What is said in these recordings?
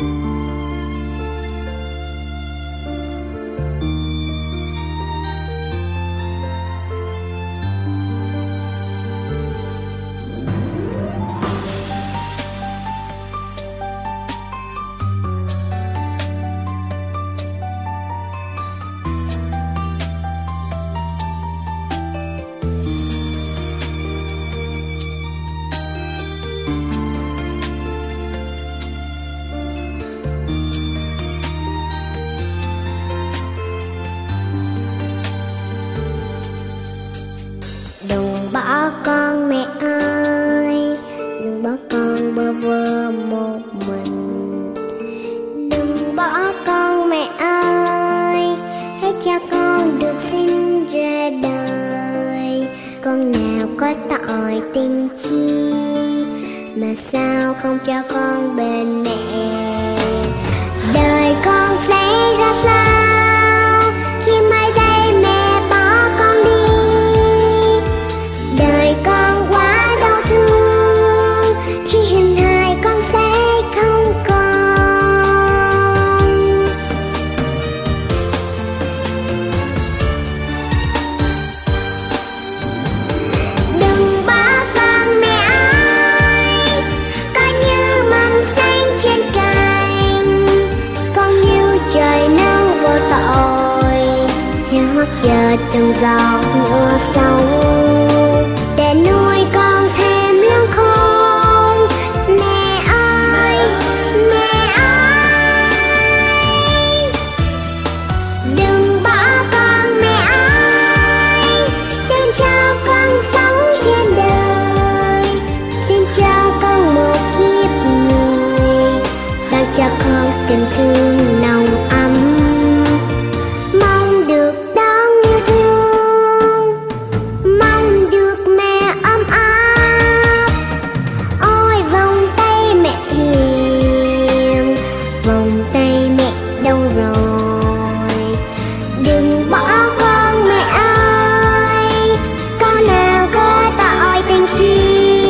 Đừng bỏ con mẹ ơi, đừng bỏ con bơ vơ một mình. Đừng bỏ con mẹ ơi, hãy cho con được sinh ra đời. Con nào có tội tình chi mà sao không cho con bên mẹ. Đời con sẽ ra sao khi mai đây mẹ bỏ con đi. Đời con quá đau thương khi hình hài con sẽ không còn. Đừng bỏ con mẹ ơi, con như mầm xanh trên cành, con như trời nắng vô tội, hiu hắt chờ từng giọt nhựa sông để nuôi con thêm lớn khôn. Mẹ ơi, mẹ ơi, đừng bỏ con mẹ ơi, xin cho con sống trên đời, xin cho con một kiếp người, ban cho con tình thương nồng ấm, mong được đón yêu thương, mong được mẹ ấm áp. Ôi vòng tay mẹ hiền, vòng tay mẹ đâu rồi. Đừng bỏ con mẹ ơi, con nào có tội tình chi.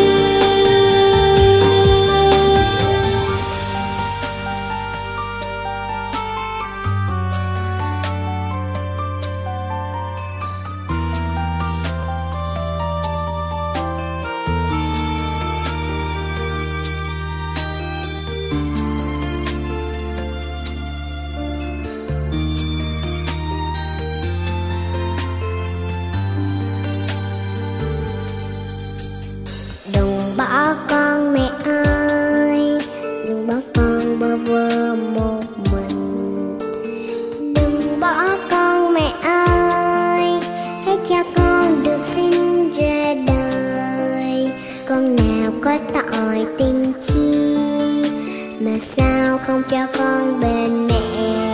Đừng bỏ con mẹ ơi, đừng bỏ con bơ vơ một mình. Đừng bỏ con mẹ ơi, hãy cho con được sinh ra đời. Con nào có tội tình chi mà sao không cho con bên mẹ.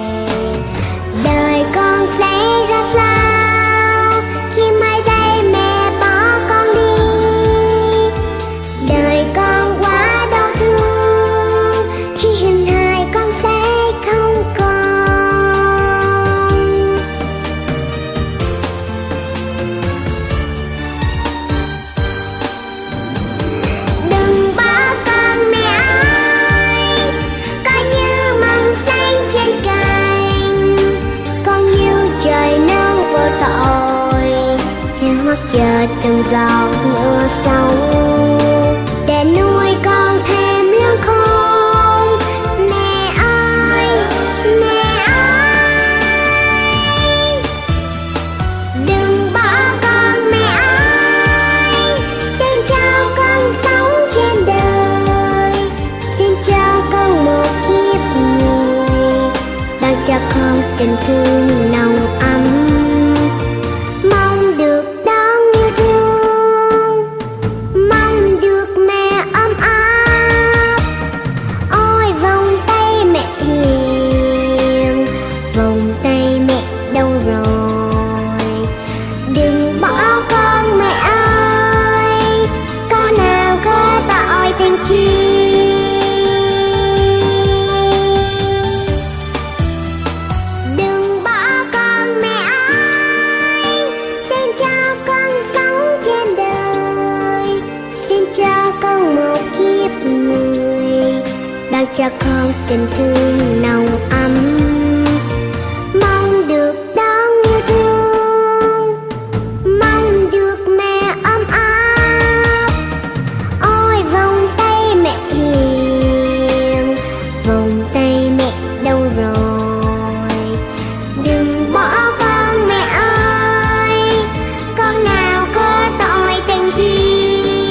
Đời con sẽ ra sao khi mai đây mẹ bỏ con đi. Đời con quá đau thương khi hình hài con sẽ không còn. Đừng bỏ con mẹ ơi, con như mầm xanh trên cành, con như trời nắng vô tội, hiu hắt chờ từng giọt nhựa sông để nuôi con thêm lớn khôn. Mẹ ơi, mẹ ơi, đừng bỏ con mẹ ơi, xin cho con sống trên đời, xin cho con một kiếp người, ban cho con tình thương nồng ấm, mong được đón yêu thương, mong được mẹ ấm áp. Ôi vòng tay mẹ hiền, vòng tay mẹ đâu rồi. Đừng bỏ con mẹ ơi, con nào có tội tình chi. Đừng bỏ con cho con tình thương nồng ấm, mong được đón yêu thương, mong được mẹ ấm áp. Ôi vòng tay mẹ hiền, vòng tay mẹ đâu rồi? Đừng bỏ con mẹ ơi, con nào có tội tình gì.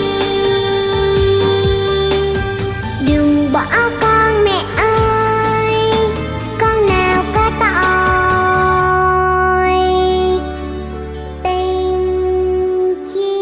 Đừng bỏ con mẹ ơi, con nào có tội tình chi.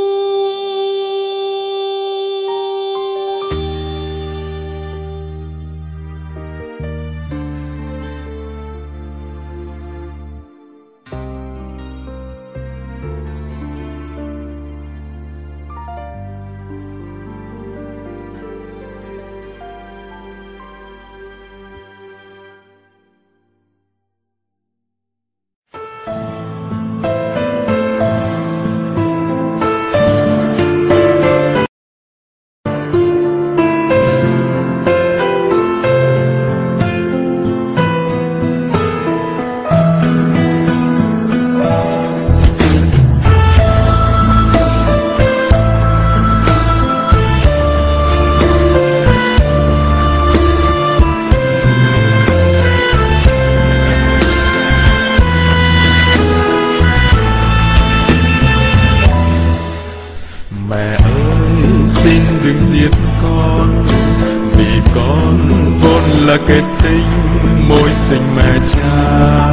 Mẹ ơi xin đừng giết con, vì con vốn là kết tinh môi tình mẹ cha.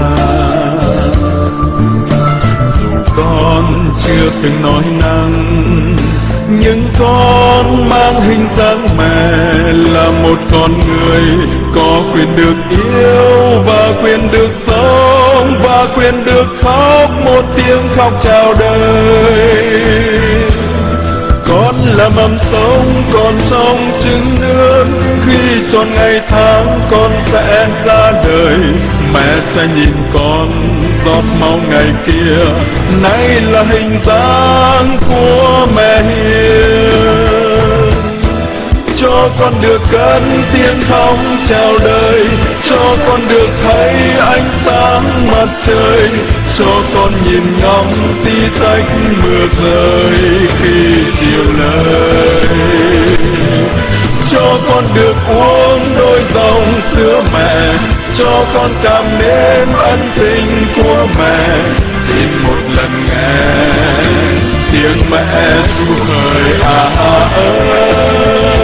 Dù con chưa từng nói năng, nhưng con mang hình dáng mẹ, là một con người có quyền được yêu và quyền được sống và quyền được khóc một tiếng khóc chào đời. Con là mầm sống còn trong trứng nước, khi tròn ngày tháng con sẽ ra đời. Mẹ sẽ nhìn con giọt máu ngày kia, nay là hình dáng của mẹ hiền. Cho con được cất tiếng khóc chào đời, cho con được thấy ánh sáng mặt trời, cho con nhìn ngắm tí tách mưa rơi khi chiều lời. Cho con được uống đôi dòng sữa mẹ, cho con cảm nếm ân tình của mẹ. Tìm một lần nghe tiếng mẹ ru hời ơi.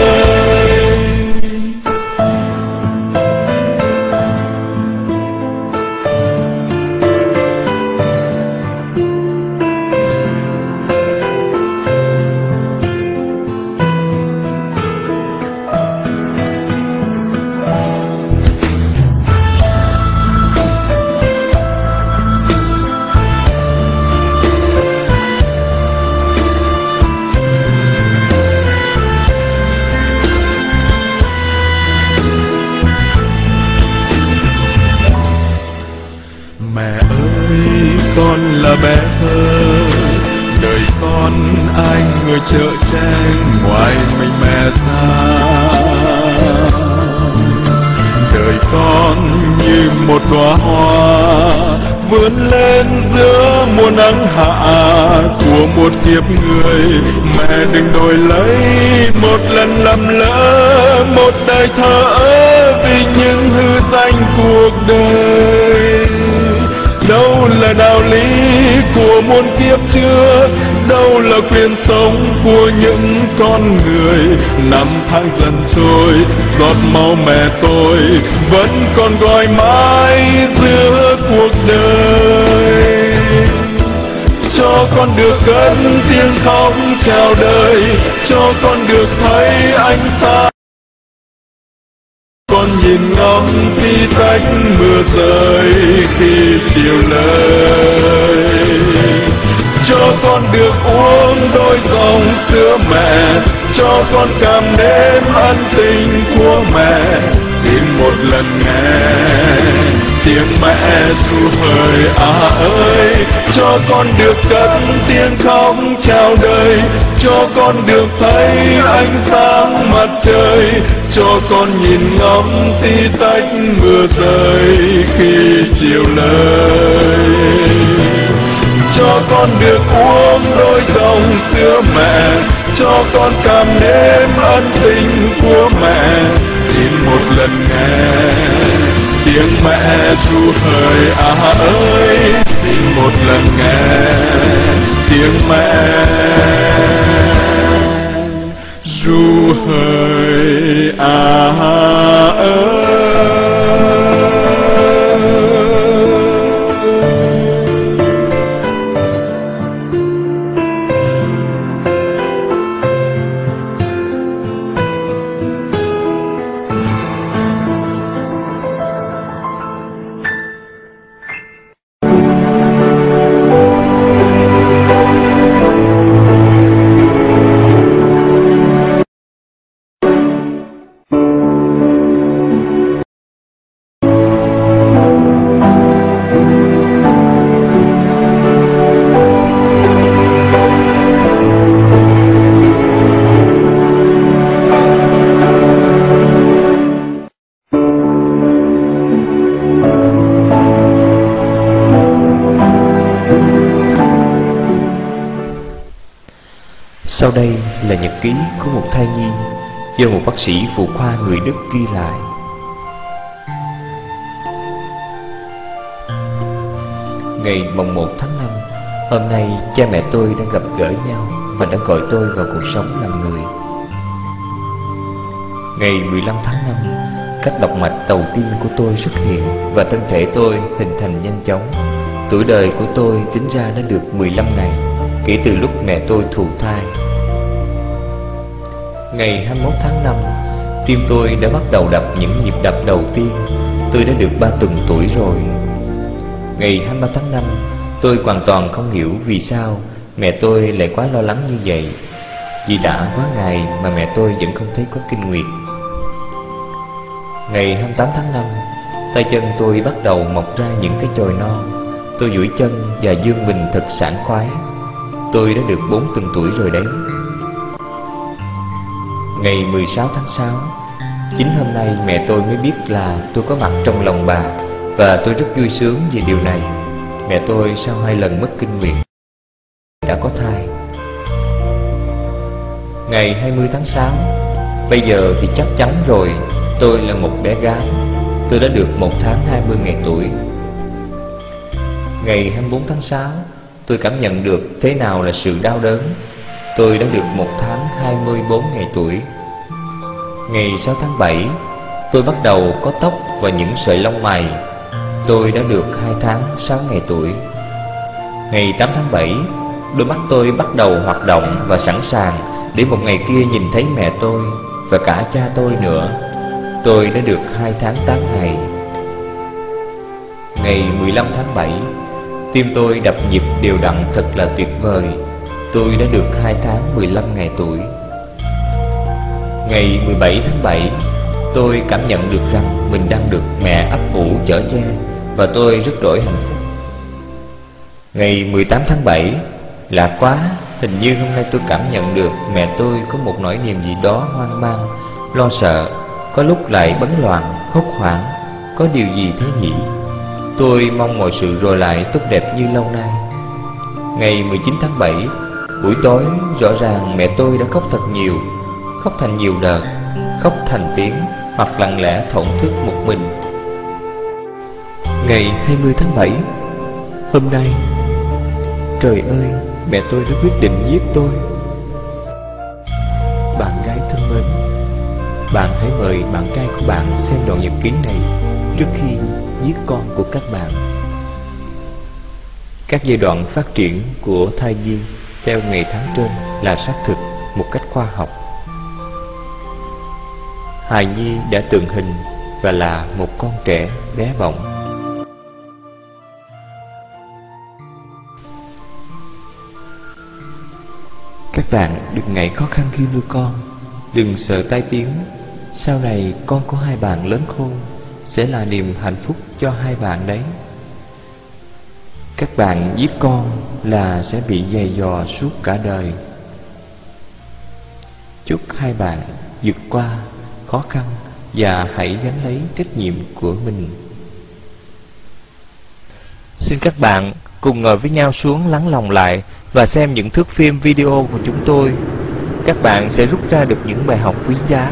Mẹ ơi con là bé thơ, đời con ai người chở che ngoài mình mẹ xa. Đời con như một đóa hoa vươn lên giữa mùa nắng hạ của một kiếp người. Mẹ đừng đổi lấy một lần lầm lỡ, một đời thờ ơ vì những hư danh cuộc đời. Đâu là đạo lý của muôn kiếp trước, đâu là quyền sống của những con người. Năm tháng dần trôi, giọt máu mẹ tôi vẫn còn gọi mãi giữa cuộc đời. Cho con được cất tiếng khóc chào đời, cho con được thấy ánh sáng. Con nhìn ngắm tí tách mưa rơi khi chiều lời. Cho con được uống đôi dòng sữa mẹ, cho con cảm nếm ân tình của mẹ. Xin một lần nghe tiếng mẹ ru hời ơi. Cho con được cất tiếng khóc chào đời, cho con được thấy ánh sáng mặt trời, cho con nhìn ngắm tí tách mưa rơi khi chiều lời. Cho con được uống đôi dòng sữa mẹ, cho con cảm nếm ân tình của mẹ. Xin một lần nghe tiếng mẹ ru hời ơi, xin một lần nghe tiếng mẹ ru hời ơi. Sau đây là nhật ký của một thai nhi do một bác sĩ phụ khoa người Đức ghi lại. Ngày mồng 1 tháng 5, hôm nay cha mẹ tôi đang gặp gỡ nhau và đã gọi tôi vào cuộc sống làm người. Ngày 15 tháng 5, các động mạch đầu tiên của tôi xuất hiện và thân thể tôi hình thành nhanh chóng. Tuổi đời của tôi tính ra đã được 15 ngày kể từ lúc mẹ tôi thụ thai. Ngày 21 tháng 5, tim tôi đã bắt đầu đập những nhịp đập đầu tiên. Tôi đã được 3 tuần tuổi rồi. Ngày 23 tháng 5, tôi hoàn toàn không hiểu vì sao mẹ tôi lại quá lo lắng như vậy. Vì đã quá ngày mà mẹ tôi vẫn không thấy có kinh nguyệt. Ngày 28 tháng 5, tay chân tôi bắt đầu mọc ra những cái chồi non. Tôi duỗi chân và vươn mình thật sảng khoái. Tôi đã được 4 tuần tuổi rồi đấy. Ngày 16 tháng 6, chính hôm nay mẹ tôi mới biết là tôi có mặt trong lòng bà, và tôi rất vui sướng về điều này. Mẹ tôi sau 2 lần mất kinh nguyệt đã có thai. Ngày 20 tháng 6, bây giờ thì chắc chắn rồi, tôi là một bé gái. Tôi đã được 1 tháng 20 ngày tuổi. Ngày 24 tháng 6, tôi cảm nhận được thế nào là sự đau đớn. Tôi đã được 1 tháng 24 ngày tuổi. Ngày 6 tháng 7, tôi bắt đầu có tóc và những sợi lông mày. Tôi đã được 2 tháng 6 ngày tuổi. Ngày 8 tháng 7, đôi mắt tôi bắt đầu hoạt động và sẵn sàng để một ngày kia nhìn thấy mẹ tôi và cả cha tôi nữa. Tôi đã được 2 tháng 8 ngày. Ngày 15 tháng 7, tim tôi đập nhịp đều đặn thật là tuyệt vời. Tôi đã được 2 tháng 15 ngày tuổi. Ngày 17 tháng 7, tôi cảm nhận được rằng mình đang được mẹ ấp ủ chở che, và tôi rất đổi hạnh phúc. Ngày 18 tháng 7, lạ quá, hình như hôm nay tôi cảm nhận được mẹ tôi có một nỗi niềm gì đó hoang mang, lo sợ, có lúc lại bấn loạn, hốt hoảng. Có điều gì thế nhỉ? Tôi mong mọi sự rồi lại tốt đẹp như lâu nay. Ngày 19 tháng 7, buổi tối, rõ ràng mẹ tôi đã khóc thật nhiều. Khóc thành nhiều đợt, khóc thành tiếng, hoặc lặng lẽ thổn thức một mình. Ngày 20 tháng 7, hôm nay, trời ơi, mẹ tôi đã quyết định giết tôi. Bạn gái thân mến, bạn hãy mời bạn trai của bạn xem đoạn nhật ký này trước khi giết con của các bạn. Các giai đoạn phát triển của thai nhi theo ngày tháng trên là xác thực một cách khoa học. Hài nhi đã tượng hình và là một con trẻ bé bỏng. Các bạn đừng ngại khó khăn khi nuôi con, đừng sợ tai tiếng. Sau này con của hai bạn lớn khôn, sẽ là niềm hạnh phúc cho hai bạn đấy. Các bạn giết con là sẽ bị giày vò suốt cả đời. Chúc hai bạn vượt qua khó khăn và hãy gánh lấy trách nhiệm của mình. Xin các bạn cùng ngồi với nhau xuống lắng lòng lại và xem những thước phim video của chúng tôi. Các bạn sẽ rút ra được những bài học quý giá.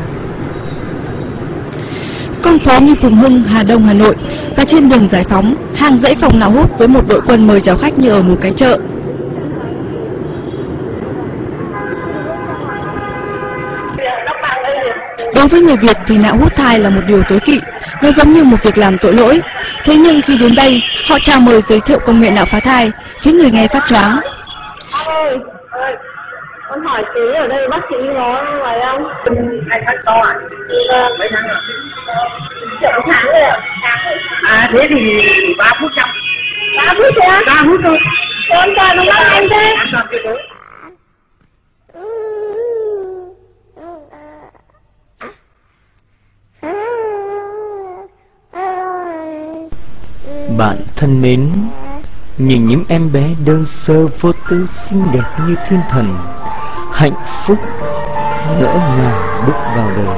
Con phố như Phùng Hưng, Hà Đông, Hà Nội và trên đường Giải Phóng, hàng dãy phòng nào hút với một đội quân mời chào khách như ở một cái chợ. Đối với người Việt thì nạo hút thai là một điều tối kỵ, nó giống như một việc làm tội lỗi. Thế nhưng khi đến đây, họ chào mời giới thiệu công nghệ nạo phá thai, khiến người nghe phát choáng. Ơi, con hỏi tí ở đây bác sĩ có ngoài không? 2 tháng to à? Mấy tháng rồi? Chậm tháng rồi ạ. À thế thì 3 phút xong. 3 phút thôi á? 3 phút thôi. Con toàn nó bắt em thế. An toàn tuyệt đối. Bạn thân mến, nhìn những em bé đơn sơ vô tư xinh đẹp như thiên thần, hạnh phúc ngỡ ngàng bước vào đời.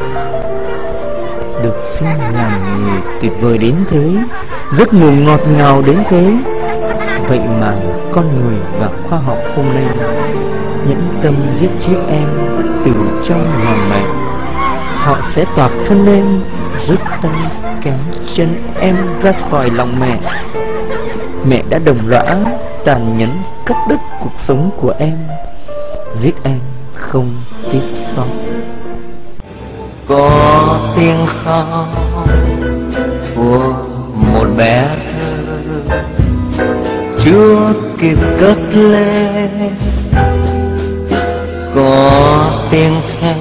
Được sinh làm người tuyệt vời đến thế, giấc ngủ ngọt ngào đến thế. Vậy mà con người và khoa học hôm nay nhẫn tâm giết chết em từ trong lòng mẹ. Họ sẽ toạc thân em, rút tay kéo chân em ra khỏi lòng mẹ. Mẹ đã đồng lõa tàn nhẫn cắt đứt cuộc sống của em, giết em không tiếc xót. Có tiếng khóc của một bé thơ chưa kịp cất lên, có tiếng khe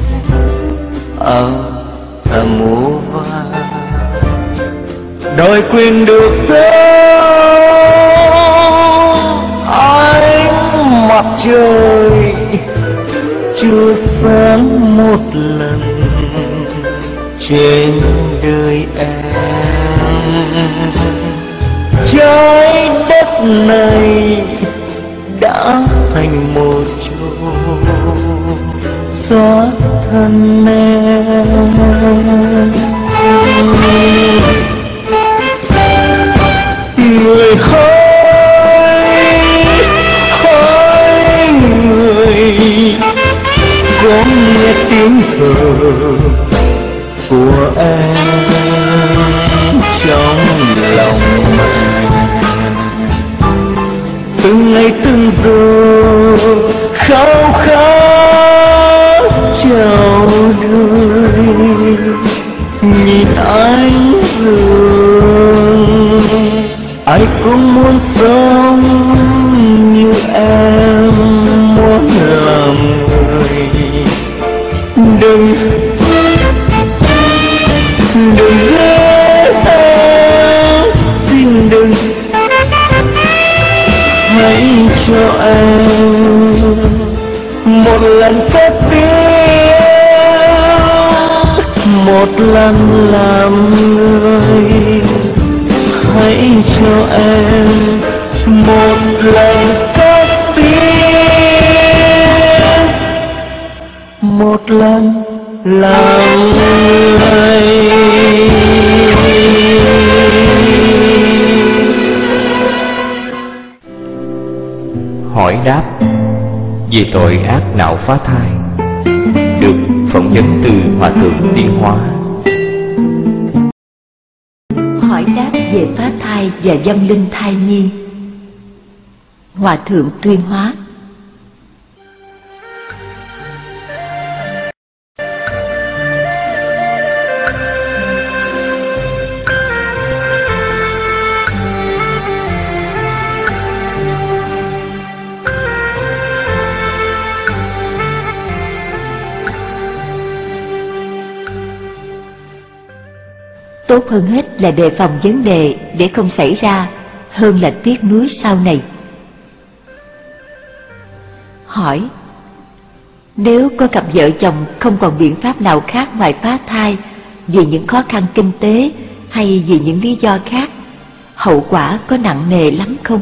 ở thầm mũ hoa đòi quyền được ánh mặt trời chưa sáng một lần trên đời em. Trái đất này đã thành một chỗ xóa thân em. Người hỡi người có nghe tiếng thở của em trong lòng mẹ. Từng ngày từng giờ khao khát chào đời, nhìn anh dương ai cũng muốn sống như em muốn làm người. Đừng ghét em, xin đừng hãy cho em một lần cất tiếng, một lần làm người. Hãy cho em một lần cất tiếng, một lần làm người. Hỏi đáp về tội ác nạo phá thai được phỏng vấn từ Hòa thượng Tuyên Hóa. Hỏi đáp về phá thai và dâm linh thai nhi. Hòa thượng Tuyên Hóa. Tốt hơn hết là đề phòng vấn đề để không xảy ra, hơn là tiếc nuối sau này. Hỏi: nếu có cặp vợ chồng không còn biện pháp nào khác ngoài phá thai vì những khó khăn kinh tế hay vì những lý do khác, hậu quả có nặng nề lắm không?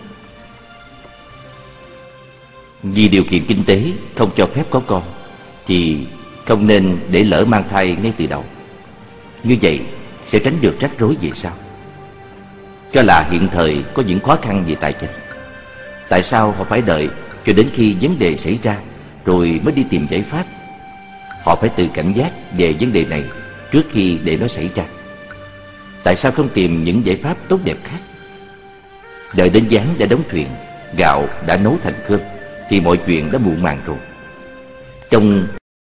Vì điều kiện kinh tế không cho phép có con thì không nên để lỡ mang thai ngay từ đầu. Như vậy sẽ tránh được rắc rối về sau. Cho là hiện thời có những khó khăn về tài chính, tại sao họ phải đợi cho đến khi vấn đề xảy ra rồi mới đi tìm giải pháp? Họ phải tự cảnh giác về vấn đề này trước khi để nó xảy ra. Tại sao không tìm những giải pháp tốt đẹp khác? Đợi đến gián đã đóng thuyền, gạo đã nấu thành cơm thì mọi chuyện đã muộn màng rồi. Trong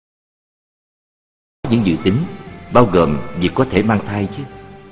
những dự tính bao gồm việc có thể mang thai chứ.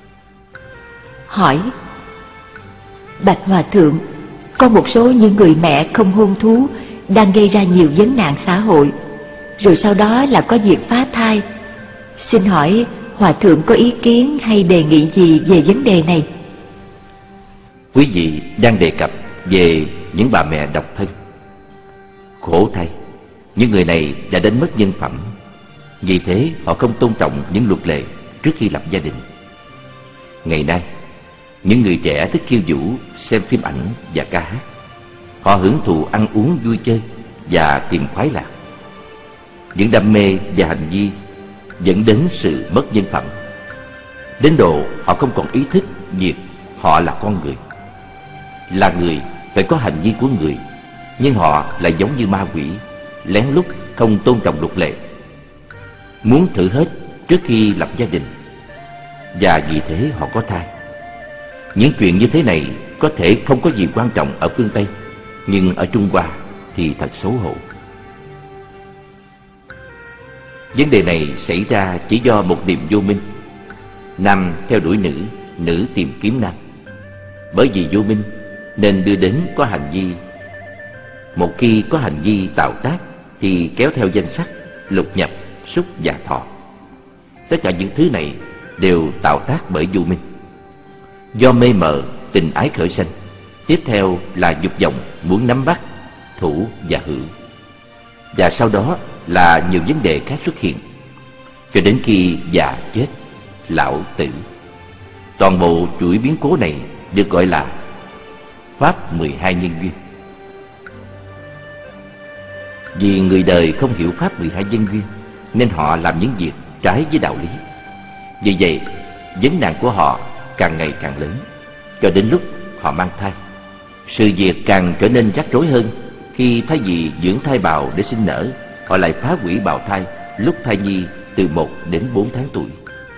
Hỏi: Bạch Hòa Thượng, có một số những người mẹ không hôn thú đang gây ra nhiều vấn nạn xã hội, rồi sau đó là có việc phá thai. Xin hỏi Hòa Thượng có ý kiến hay đề nghị gì về vấn đề này? Quý vị đang đề cập về những bà mẹ độc thân. Khổ thay, những người này đã đánh mất nhân phẩm. Vì thế họ không tôn trọng những luật lệ trước khi lập gia đình. Ngày nay, những người trẻ thích khiêu vũ, xem phim ảnh và ca hát. Họ hưởng thụ ăn uống vui chơi và tìm khoái lạc. Những đam mê và hành vi dẫn đến sự mất nhân phẩm, đến độ họ không còn ý thức việc họ là con người. Là người phải có hành vi của người, nhưng họ lại giống như ma quỷ, lén lút không tôn trọng luật lệ, muốn thử hết trước khi lập gia đình, và vì thế họ có thai. Những chuyện như thế này có thể không có gì quan trọng ở phương Tây, nhưng ở Trung Hoa thì thật xấu hổ. Vấn đề này xảy ra chỉ do một niềm vô minh. Nam theo đuổi nữ, nữ tìm kiếm nam. Bởi vì vô minh nên đưa đến có hành vi. Một khi có hành vi tạo tác thì kéo theo danh sắc, lục nhập, xúc và thọ. Tất cả những thứ này đều tạo tác bởi vô minh. Do mê mờ, tình ái khởi sanh. Tiếp theo là dục vọng muốn nắm bắt, thủ và hưởng. Và sau đó là nhiều vấn đề khác xuất hiện, cho đến khi già chết, lão tử. Toàn bộ chuỗi biến cố này được gọi là Pháp 12 nhân duyên. Vì người đời không hiểu Pháp 12 nhân duyên nên họ làm những việc trái với đạo lý. Vì vậy, vấn nạn của họ càng ngày càng lớn, cho đến lúc họ mang thai. Sự việc càng trở nên rắc rối hơn khi thay vì dưỡng thai bào để sinh nở, họ lại phá hủy bào thai lúc thai nhi từ 1 đến 4 tháng tuổi.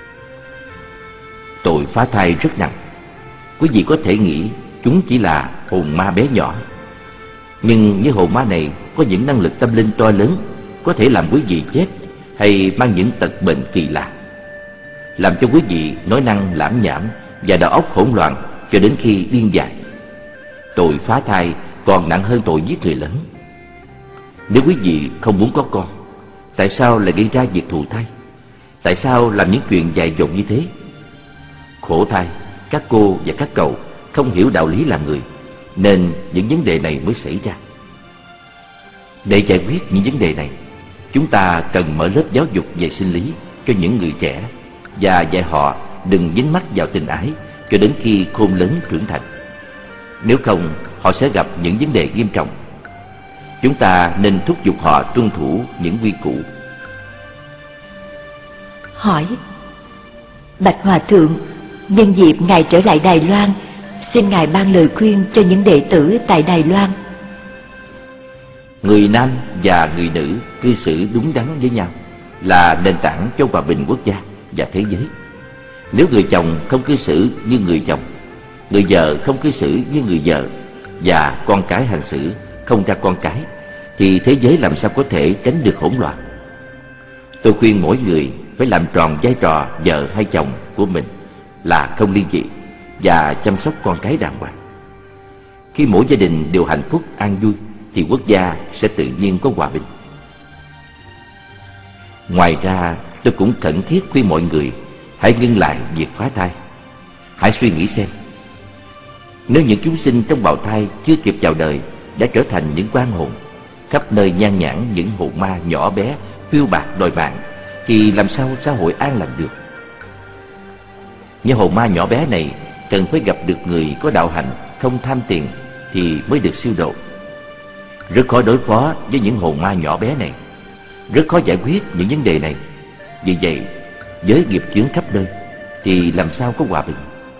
Tội phá thai rất nặng. Quý vị có thể nghĩ chúng chỉ là hồn ma bé nhỏ, nhưng những hồn ma này có những năng lực tâm linh to lớn, có thể làm quý vị chết hay mang những tật bệnh kỳ lạ, làm cho quý vị nói năng lãm nhảm và đầu óc hỗn loạn cho đến khi điên dại. Tội phá thai còn nặng hơn tội giết người lớn. Nếu quý vị không muốn có con, tại sao lại gây ra việc thụ thai? Tại sao làm những chuyện dại dột như thế? Khổ thay, các cô và các cậu không hiểu đạo lý làm người, nên những vấn đề này mới xảy ra. Để giải quyết những vấn đề này, chúng ta cần mở lớp giáo dục về sinh lý cho những người trẻ và dạy họ đừng dính mắc vào tình ái cho đến khi khôn lớn trưởng thành. Nếu không, họ sẽ gặp những vấn đề nghiêm trọng. Chúng ta nên thúc giục họ tuân thủ những quy củ. Hỏi: Bạch Hòa Thượng, nhân dịp Ngài trở lại Đài Loan, xin Ngài ban lời khuyên cho những đệ tử tại Đài Loan. Người nam và người nữ cư xử đúng đắn với nhau là nền tảng cho hòa bình quốc gia và thế giới. Nếu người chồng không cư xử như người chồng, người vợ không cư xử như người vợ, và con cái hành xử không ra con cái, thì thế giới làm sao có thể tránh được hỗn loạn? Tôi khuyên mỗi người phải làm tròn vai trò vợ hay chồng của mình là không ly dị và chăm sóc con cái đàng hoàng. Khi mỗi gia đình đều hạnh phúc an vui thì quốc gia sẽ tự nhiên có hòa bình. Ngoài ra, tôi cũng khẩn thiết khuyên mọi người hãy ngưng lại việc phá thai. Hãy suy nghĩ xem, nếu những chúng sinh trong bào thai chưa kịp chào đời đã trở thành những quan hồn, khắp nơi nhan nhản những hồn ma nhỏ bé phiêu bạt đòi mạng, thì làm sao xã hội an lành được? Như hồn ma nhỏ bé này cần phải gặp được người có đạo hạnh, không tham tiền thì mới được siêu độ. Rất khó đối phó với những hồn ma nhỏ bé này, rất khó giải quyết những vấn đề này. Vì vậy, với nghiệp chướng khắp nơi thì làm sao có hòa bình?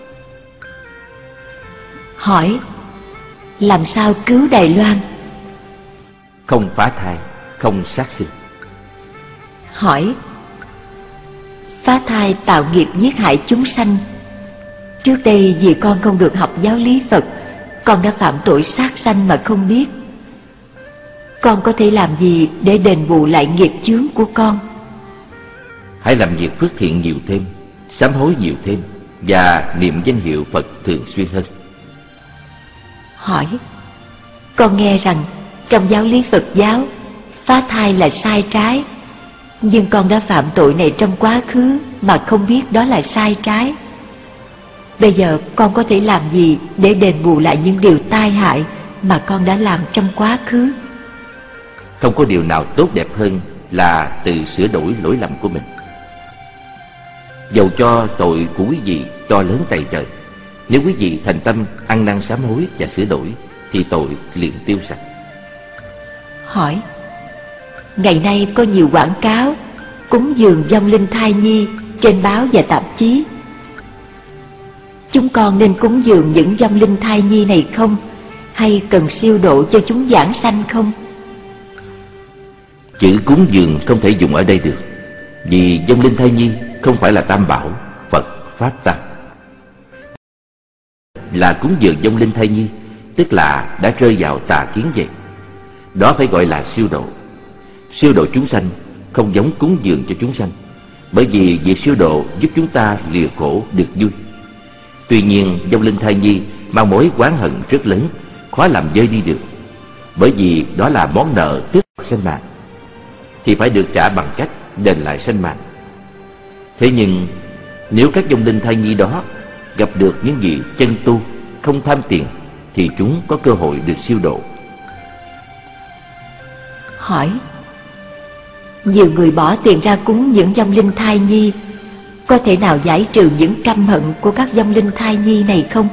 Hỏi: làm sao cứu Đài Loan? Không phá thai, không sát sinh. Hỏi: phá thai tạo nghiệp giết hại chúng sanh. Trước đây vì con không được học giáo lý Phật, con đã phạm tội sát sanh mà không biết. Con có thể làm gì để đền bù lại nghiệp chướng của con? Hãy làm việc phước thiện nhiều thêm, sám hối nhiều thêm và niệm danh hiệu Phật thường xuyên hơn. Hỏi: con nghe rằng trong giáo lý Phật giáo, phá thai là sai trái, nhưng con đã phạm tội này trong quá khứ mà không biết đó là sai trái. Bây giờ con có thể làm gì để đền bù lại những điều tai hại mà con đã làm trong quá khứ? Không có điều nào tốt đẹp hơn là tự sửa đổi lỗi lầm của mình. Dầu cho tội của quý vị to lớn tày trời, nếu quý vị thành tâm ăn năn sám hối và sửa đổi thì tội liền tiêu sạch. Hỏi: ngày nay có nhiều quảng cáo cúng dường vong linh thai nhi trên báo và tạp chí. Chúng con nên cúng dường những vong linh thai nhi này không? Hay cần siêu độ cho chúng vãng sanh không? Chữ cúng dường không thể dùng ở đây được, vì vong linh thai nhi không phải là tam bảo, Phật, Pháp, Tăng. Là cúng dường vong linh thai nhi, tức là đã rơi vào tà kiến vậy. Đó phải gọi là siêu độ. Siêu độ chúng sanh không giống cúng dường cho chúng sanh, bởi vì việc siêu độ giúp chúng ta lìa khổ được vui. Tuy nhiên vong linh thai nhi mang mối oán hận rất lớn, khó làm vơi đi được, bởi vì đó là món nợ tức sanh mạng, thì phải được trả bằng cách đền lại sanh mạng. Thế nhưng nếu các vong linh thai nhi đó gặp được những vị chân tu không tham tiền thì chúng có cơ hội được siêu độ. Hỏi: nhiều người bỏ tiền ra cúng những vong linh thai nhi, có thể nào giải trừ những căm hận của các vong linh thai nhi này không?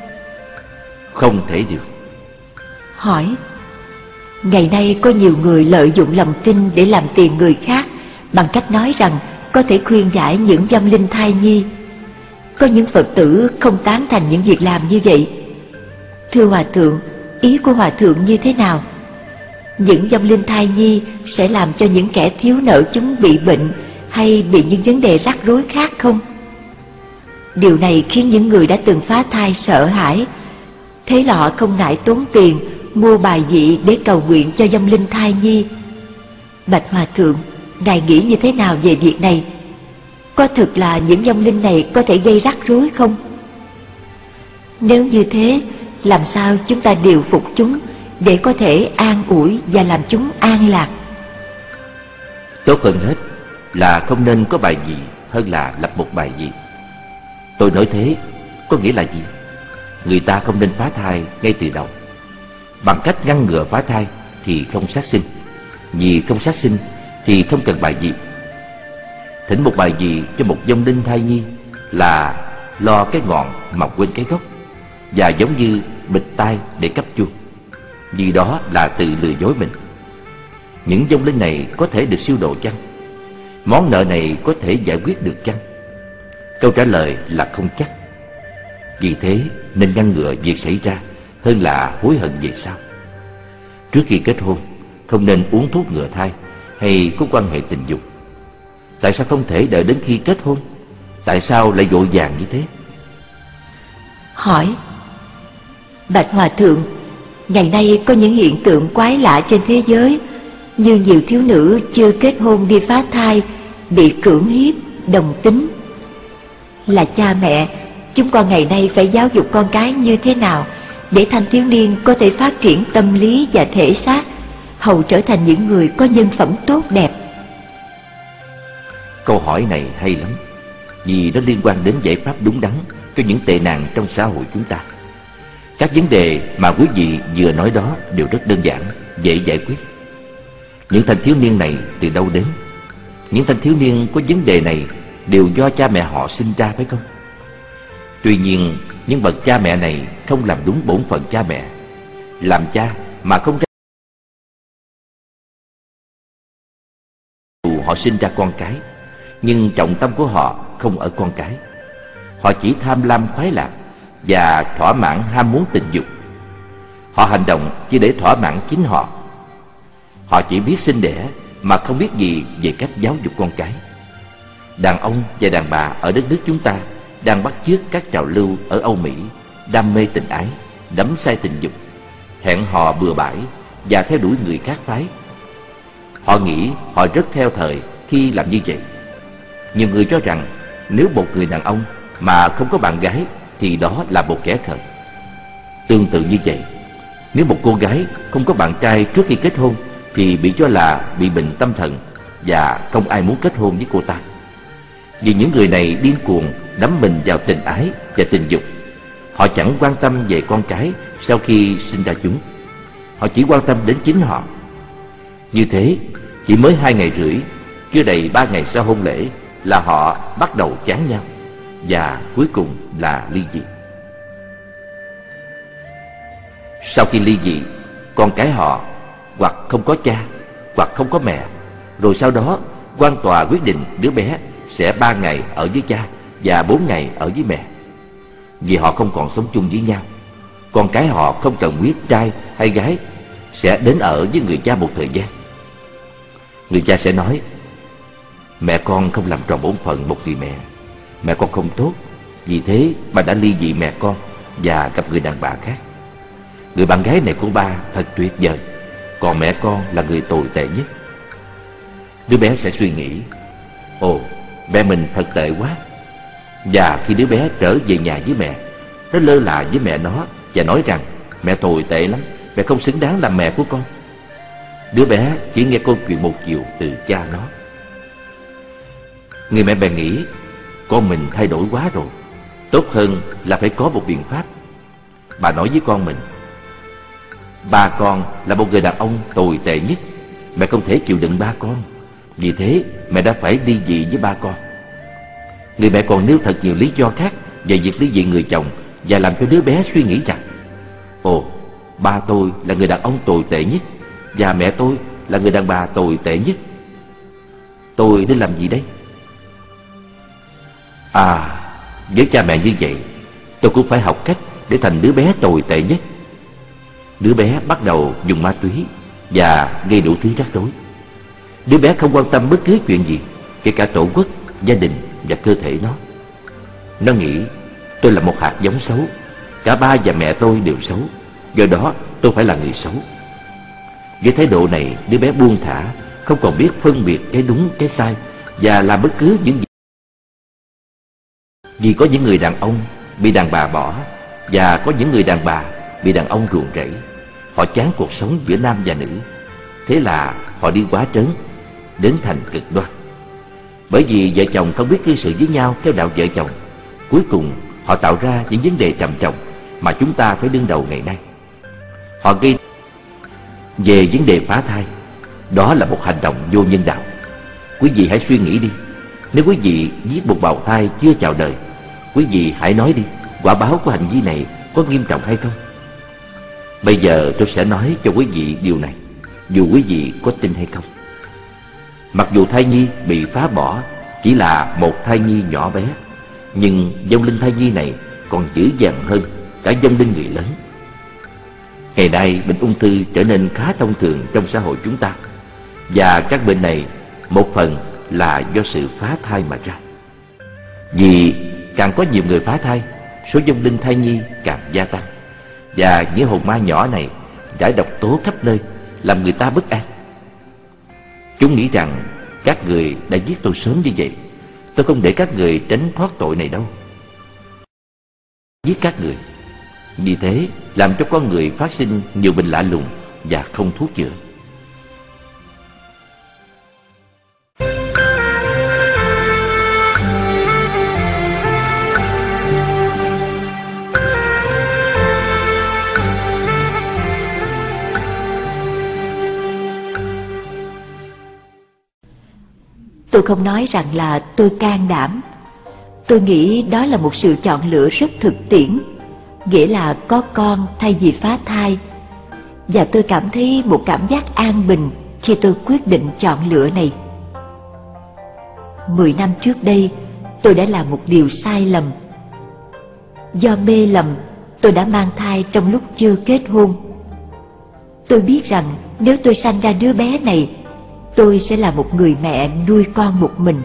Không thể được. Hỏi: ngày nay có nhiều người lợi dụng lòng tin để làm tiền người khác bằng cách nói rằng có thể khuyên giải những vong linh thai nhi. Có những Phật tử không tán thành những việc làm như vậy. Thưa Hòa Thượng, ý của Hòa Thượng như thế nào? Những vong linh thai nhi sẽ làm cho những kẻ thiếu nợ chúng bị bệnh hay bị những vấn đề rắc rối khác không? Điều này khiến những người đã từng phá thai sợ hãi, thế là họ không ngại tốn tiền mua bài vị để cầu nguyện cho vong linh thai nhi. Bạch Hòa Thượng, Ngài nghĩ như thế nào về việc này? Có thực là những vong linh này có thể gây rắc rối không? Nếu như thế, làm sao chúng ta điều phục chúng để có thể an ủi và làm chúng an lạc? Tốt hơn hết là không nên có bài vị hơn là lập một bài vị. Tôi nói thế có nghĩa là gì? Người ta không nên phá thai ngay từ đầu. Bằng cách ngăn ngừa phá thai thì không sát sinh, vì không sát sinh thì không cần bài vị. Thỉnh một bài vị cho một vong linh thai nhi là lo cái ngọn mà quên cái gốc, và giống như bịt tai để cấp chuông, vì đó là tự lừa dối mình. Những vong linh này có thể được siêu độ chăng? Món nợ này có thể giải quyết được chăng? Câu trả lời là không chắc. Vì thế nên ngăn ngừa việc xảy ra hơn là hối hận về sau. Trước khi kết hôn không nên uống thuốc ngừa thai hay có quan hệ tình dục. Tại sao không thể đợi đến khi kết hôn? Tại sao lại vội vàng như thế? Hỏi: Bạch Hòa Thượng, ngày nay có những hiện tượng quái lạ trên thế giới, như nhiều thiếu nữ chưa kết hôn đi phá thai, bị cưỡng hiếp, đồng tính. Là cha mẹ, chúng con ngày nay phải giáo dục con cái như thế nào để thanh thiếu niên có thể phát triển tâm lý và thể xác, hầu trở thành những người có nhân phẩm tốt đẹp? Câu hỏi này hay lắm, vì nó liên quan đến giải pháp đúng đắn cho những tệ nạn trong xã hội chúng ta. Các vấn đề mà quý vị vừa nói đó đều rất đơn giản, dễ giải quyết. Những thanh thiếu niên này từ đâu đến? Những thanh thiếu niên có vấn đề này đều do cha mẹ họ sinh ra phải không? Tuy nhiên, những bậc cha mẹ này không làm đúng bổn phận cha mẹ. Làm cha mà không ra, họ sinh ra con cái, nhưng trọng tâm của họ không ở con cái. Họ chỉ tham lam khoái lạc và thỏa mãn ham muốn tình dục. Họ hành động chỉ để thỏa mãn chính họ. Họ chỉ biết sinh đẻ mà không biết gì về cách giáo dục con cái. Đàn ông và đàn bà ở đất nước chúng ta đang bắt chước các trào lưu ở Âu Mỹ, đam mê tình ái, đắm say tình dục, hẹn hò bừa bãi và theo đuổi người khác phái. Họ nghĩ họ rất theo thời khi làm như vậy. Nhiều người cho rằng nếu một người đàn ông mà không có bạn gái thì đó là một kẻ khờ. Tương tự như vậy, nếu một cô gái không có bạn trai trước khi kết hôn thì bị cho là bị bệnh tâm thần và không ai muốn kết hôn với cô ta. Vì những người này điên cuồng đắm mình vào tình ái và tình dục. Họ chẳng quan tâm về con cái sau khi sinh ra chúng. Họ chỉ quan tâm đến chính họ. Như thế, chỉ mới 2 ngày rưỡi, chưa đầy 3 ngày sau hôn lễ là họ bắt đầu chán nhau, và cuối cùng là ly dị. Sau khi ly dị, con cái họ hoặc không có cha hoặc không có mẹ. Rồi sau đó quan tòa quyết định đứa bé sẽ 3 ngày ở với cha và 4 ngày ở với mẹ. Vì họ không còn sống chung với nhau, con cái họ không cần biết trai hay gái sẽ đến ở với người cha một thời gian. Người cha sẽ nói: mẹ con không làm tròn bổn phận một người mẹ. Mẹ con không tốt, vì thế bà đã ly dị mẹ con và gặp người đàn bà khác. Người bạn gái này của ba thật tuyệt vời, còn mẹ con là người tồi tệ nhất. Đứa bé sẽ suy nghĩ: ồ, mẹ mình thật tệ quá. Và khi đứa bé trở về nhà với mẹ, nó lơ là với mẹ nó và nói rằng mẹ tồi tệ lắm, mẹ không xứng đáng làm mẹ của con. Đứa bé chỉ nghe câu chuyện một chiều từ cha nó. Người mẹ bèn nghĩ con mình thay đổi quá rồi, tốt hơn là phải có một biện pháp. Bà nói với con mình: ba con là một người đàn ông tồi tệ nhất, mẹ không thể chịu đựng ba con, vì thế mẹ đã phải ly dị với ba con. Người mẹ còn nêu thật nhiều lý do khác về việc ly dị người chồng và làm cho đứa bé suy nghĩ rằng: ồ, ba tôi là người đàn ông tồi tệ nhất và mẹ tôi là người đàn bà tồi tệ nhất. Tôi nên làm gì đây? À, với cha mẹ như vậy, tôi cũng phải học cách để thành đứa bé tồi tệ nhất. Đứa bé bắt đầu dùng ma túy và gây đủ thứ rắc rối. Đứa bé không quan tâm bất cứ chuyện gì, kể cả tổ quốc, gia đình và cơ thể nó. Nó nghĩ tôi là một hạt giống xấu, cả ba và mẹ tôi đều xấu, do đó tôi phải là người xấu. Với thái độ này, đứa bé buông thả, không còn biết phân biệt cái đúng cái sai và làm bất cứ những gì. Vì có những người đàn ông bị đàn bà bỏ và có những người đàn bà bị đàn ông ruồng rẫy. Họ chán cuộc sống giữa nam và nữ, thế là họ đi quá trớn, đến thành cực đoan. Bởi vì vợ chồng không biết cư xử với nhau theo đạo vợ chồng, cuối cùng họ tạo ra những vấn đề trầm trọng mà chúng ta phải đương đầu ngày nay. Họ gây về vấn đề phá thai. Đó là một hành động vô nhân đạo. Quý vị hãy suy nghĩ đi, nếu quý vị giết một bào thai chưa chào đời, quý vị hãy nói đi, quả báo của hành vi này có nghiêm trọng hay không? Bây giờ tôi sẽ nói cho quý vị điều này, dù quý vị có tin hay không. Mặc dù thai nhi bị phá bỏ chỉ là một thai nhi nhỏ bé, nhưng vong linh thai nhi này còn dữ dằn hơn cả vong linh người lớn. Ngày nay bệnh ung thư trở nên khá thông thường trong xã hội chúng ta, và các bệnh này một phần là do sự phá thai mà ra. Vì càng có nhiều người phá thai, số vong linh thai nhi càng gia tăng, và những hồn ma nhỏ này rải độc tố khắp nơi, làm người ta bất an. Chúng nghĩ rằng các người đã giết tôi sớm như vậy, tôi không để các người tránh thoát tội này đâu. Giết các người, vì thế làm cho con người phát sinh nhiều bệnh lạ lùng và không thuốc chữa. Tôi không nói rằng là tôi can đảm. Tôi nghĩ đó là một sự chọn lựa rất thực tiễn, nghĩa là có con thay vì phá thai. Và tôi cảm thấy một cảm giác an bình khi tôi quyết định chọn lựa này. 10 năm trước đây, tôi đã làm một điều sai lầm. Do mê lầm, tôi đã mang thai trong lúc chưa kết hôn. Tôi biết rằng nếu tôi sanh ra đứa bé này, tôi sẽ là một người mẹ nuôi con một mình.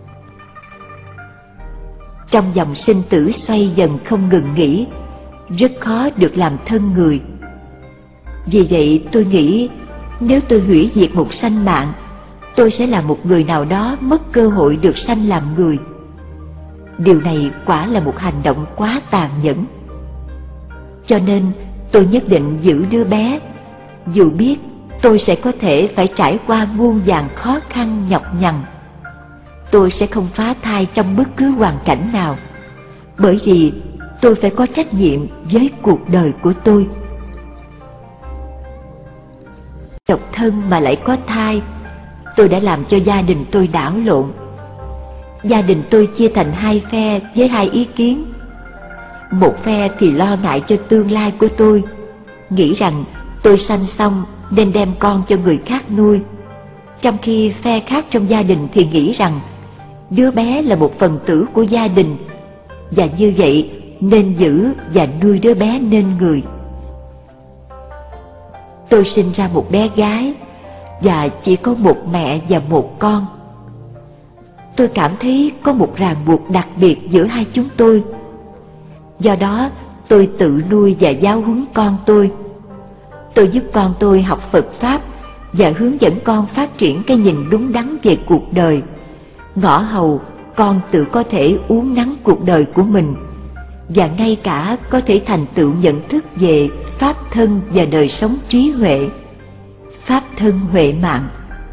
Trong dòng sinh tử xoay dần không ngừng nghỉ, rất khó được làm thân người. Vì vậy tôi nghĩ nếu tôi hủy diệt một sanh mạng, tôi sẽ là một người nào đó mất cơ hội được sanh làm người. Điều này quả là một hành động quá tàn nhẫn. Cho nên tôi nhất định giữ đứa bé, dù biết tôi sẽ có thể phải trải qua muôn vàn khó khăn nhọc nhằn. Tôi sẽ không phá thai trong bất cứ hoàn cảnh nào, bởi vì tôi phải có trách nhiệm với cuộc đời của tôi. Độc thân mà lại có thai, tôi đã làm cho gia đình tôi đảo lộn. Gia đình tôi chia thành hai phe với hai ý kiến. Một phe thì lo ngại cho tương lai của tôi, nghĩ rằng tôi sanh xong nên đem con cho người khác nuôi. Trong khi phe khác trong gia đình thì nghĩ rằng đứa bé là một phần tử của gia đình, và như vậy nên giữ và nuôi đứa bé nên người. Tôi sinh ra một bé gái và chỉ có một mẹ và một con. Tôi cảm thấy có một ràng buộc đặc biệt giữa hai chúng tôi. Do đó tôi tự nuôi và giáo huấn con tôi. Tôi giúp con tôi học Phật Pháp và hướng dẫn con phát triển cái nhìn đúng đắn về cuộc đời. Ngõ hầu con tự có thể uốn nắn cuộc đời của mình, và ngay cả có thể thành tựu nhận thức về pháp thân và đời sống trí huệ, pháp thân huệ mạng.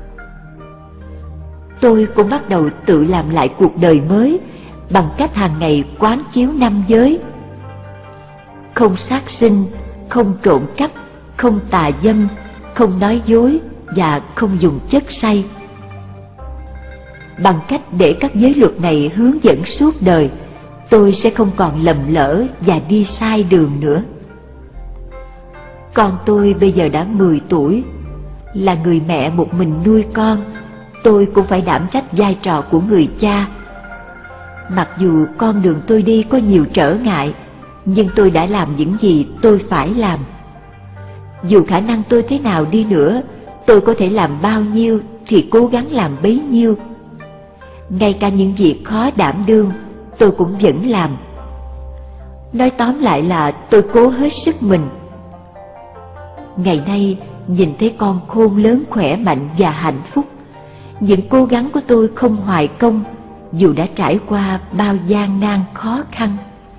Tôi cũng bắt đầu tự làm lại cuộc đời mới bằng cách hàng ngày quán chiếu 5 giới: không sát sinh, không trộm cắp, không tà dâm, không nói dối và không dùng chất say. Bằng cách để các giới luật này hướng dẫn suốt đời, tôi sẽ không còn lầm lỡ và đi sai đường nữa. Con tôi bây giờ đã 10 tuổi. Là người mẹ một mình nuôi con, tôi cũng phải đảm trách vai trò của người cha. Mặc dù con đường tôi đi có nhiều trở ngại, nhưng tôi đã làm những gì tôi phải làm. Dù khả năng tôi thế nào đi nữa, tôi có thể làm bao nhiêu thì cố gắng làm bấy nhiêu. Ngay cả những việc khó đảm đương, tôi cũng vẫn làm. Nói tóm lại là tôi cố hết sức mình. Ngày nay, nhìn thấy con khôn lớn khỏe mạnh và hạnh phúc, những cố gắng của tôi không hoài công, dù đã trải qua bao gian nan khó khăn.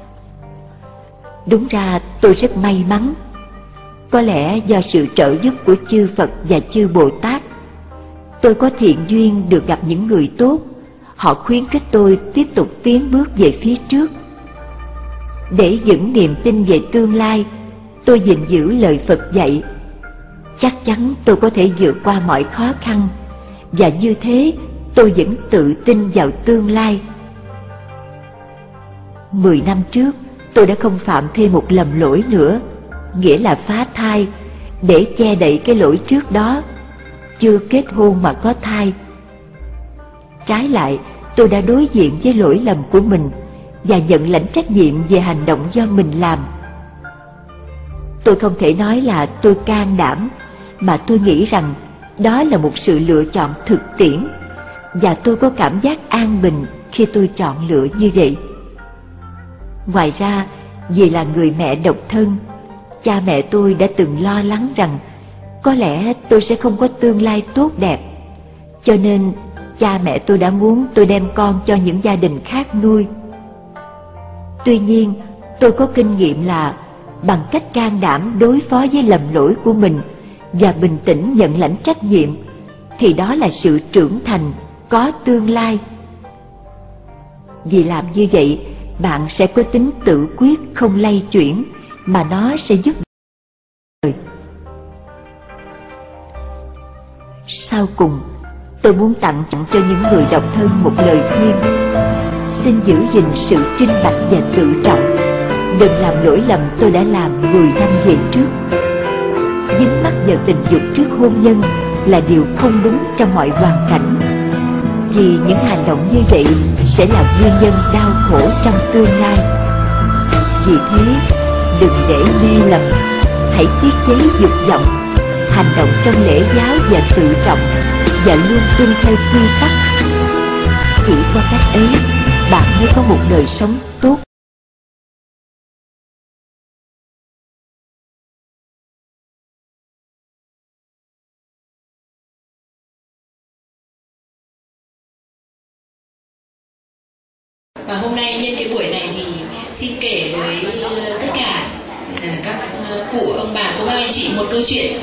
Đúng ra tôi rất may mắn. Có lẽ do sự trợ giúp của chư Phật và chư Bồ Tát, tôi có thiện duyên được gặp những người tốt. Họ khuyến khích tôi tiếp tục tiến bước về phía trước. Để vững niềm tin về tương lai, tôi gìn giữ lời Phật dạy. Chắc chắn tôi có thể vượt qua mọi khó khăn, và như thế tôi vẫn tự tin vào tương lai. 10 năm trước, tôi đã không phạm thêm một lầm lỗi nữa, nghĩa là phá thai, để che đậy cái lỗi trước đó, chưa kết hôn mà có thai. Trái lại, tôi đã đối diện với lỗi lầm của mình và nhận lãnh trách nhiệm về hành động do mình làm. Tôi không thể nói là tôi can đảm, mà tôi nghĩ rằng đó là một sự lựa chọn thực tiễn, và tôi có cảm giác an bình khi tôi chọn lựa như vậy. Ngoài ra, vì là người mẹ độc thân, cha mẹ tôi đã từng lo lắng rằng có lẽ tôi sẽ không có tương lai tốt đẹp, cho nên cha mẹ tôi đã muốn tôi đem con cho những gia đình khác nuôi. Tuy nhiên, tôi có kinh nghiệm là bằng cách can đảm đối phó với lầm lỗi của mình và bình tĩnh nhận lãnh trách nhiệm, thì đó là sự trưởng thành, có tương lai. Vì làm như vậy, bạn sẽ có tính tự quyết không lay chuyển, mà nó sẽ giúp đời. Sau cùng, tôi muốn tặng cho những người độc thân một lời khuyên. xin giữ gìn sự trinh bạch và tự trọng. Đừng làm lỗi lầm tôi đã làm 10 năm về trước. Dính mắc vào tình dục trước hôn nhân là điều không đúng trong mọi hoàn cảnh, vì những hành động như vậy sẽ là nguyên nhân đau khổ trong tương lai. Vì thế, đừng để đi lầm, hãy tiết chế dục vọng, hành động trong lễ giáo và tự trọng, và luôn tuân theo quy tắc. Chỉ qua cách ấy, bạn mới có một đời sống tốt. Và hôm nay nhân cái buổi này thì xin kể với tất cả các cụ, ông bà, cô bác anh chị một câu chuyện.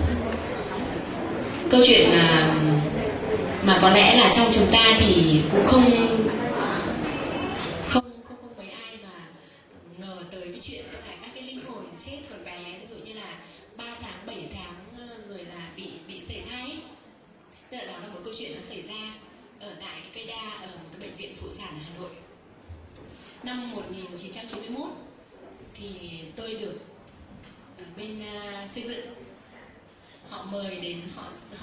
Câu chuyện mà có lẽ là trong chúng ta thì cũng không mấy ai mà ngờ tới cái chuyện là các cái linh hồn chết còn bé, ví dụ như là 3 tháng, 7 tháng rồi là bị sảy thai ấy. Tức là đó là một câu chuyện nó xảy ra ở tại cái cây đa ở một cái bệnh viện phụ sản ở Hà Nội. Năm 1991 thì tôi được bên xây dựng họ mời đến họ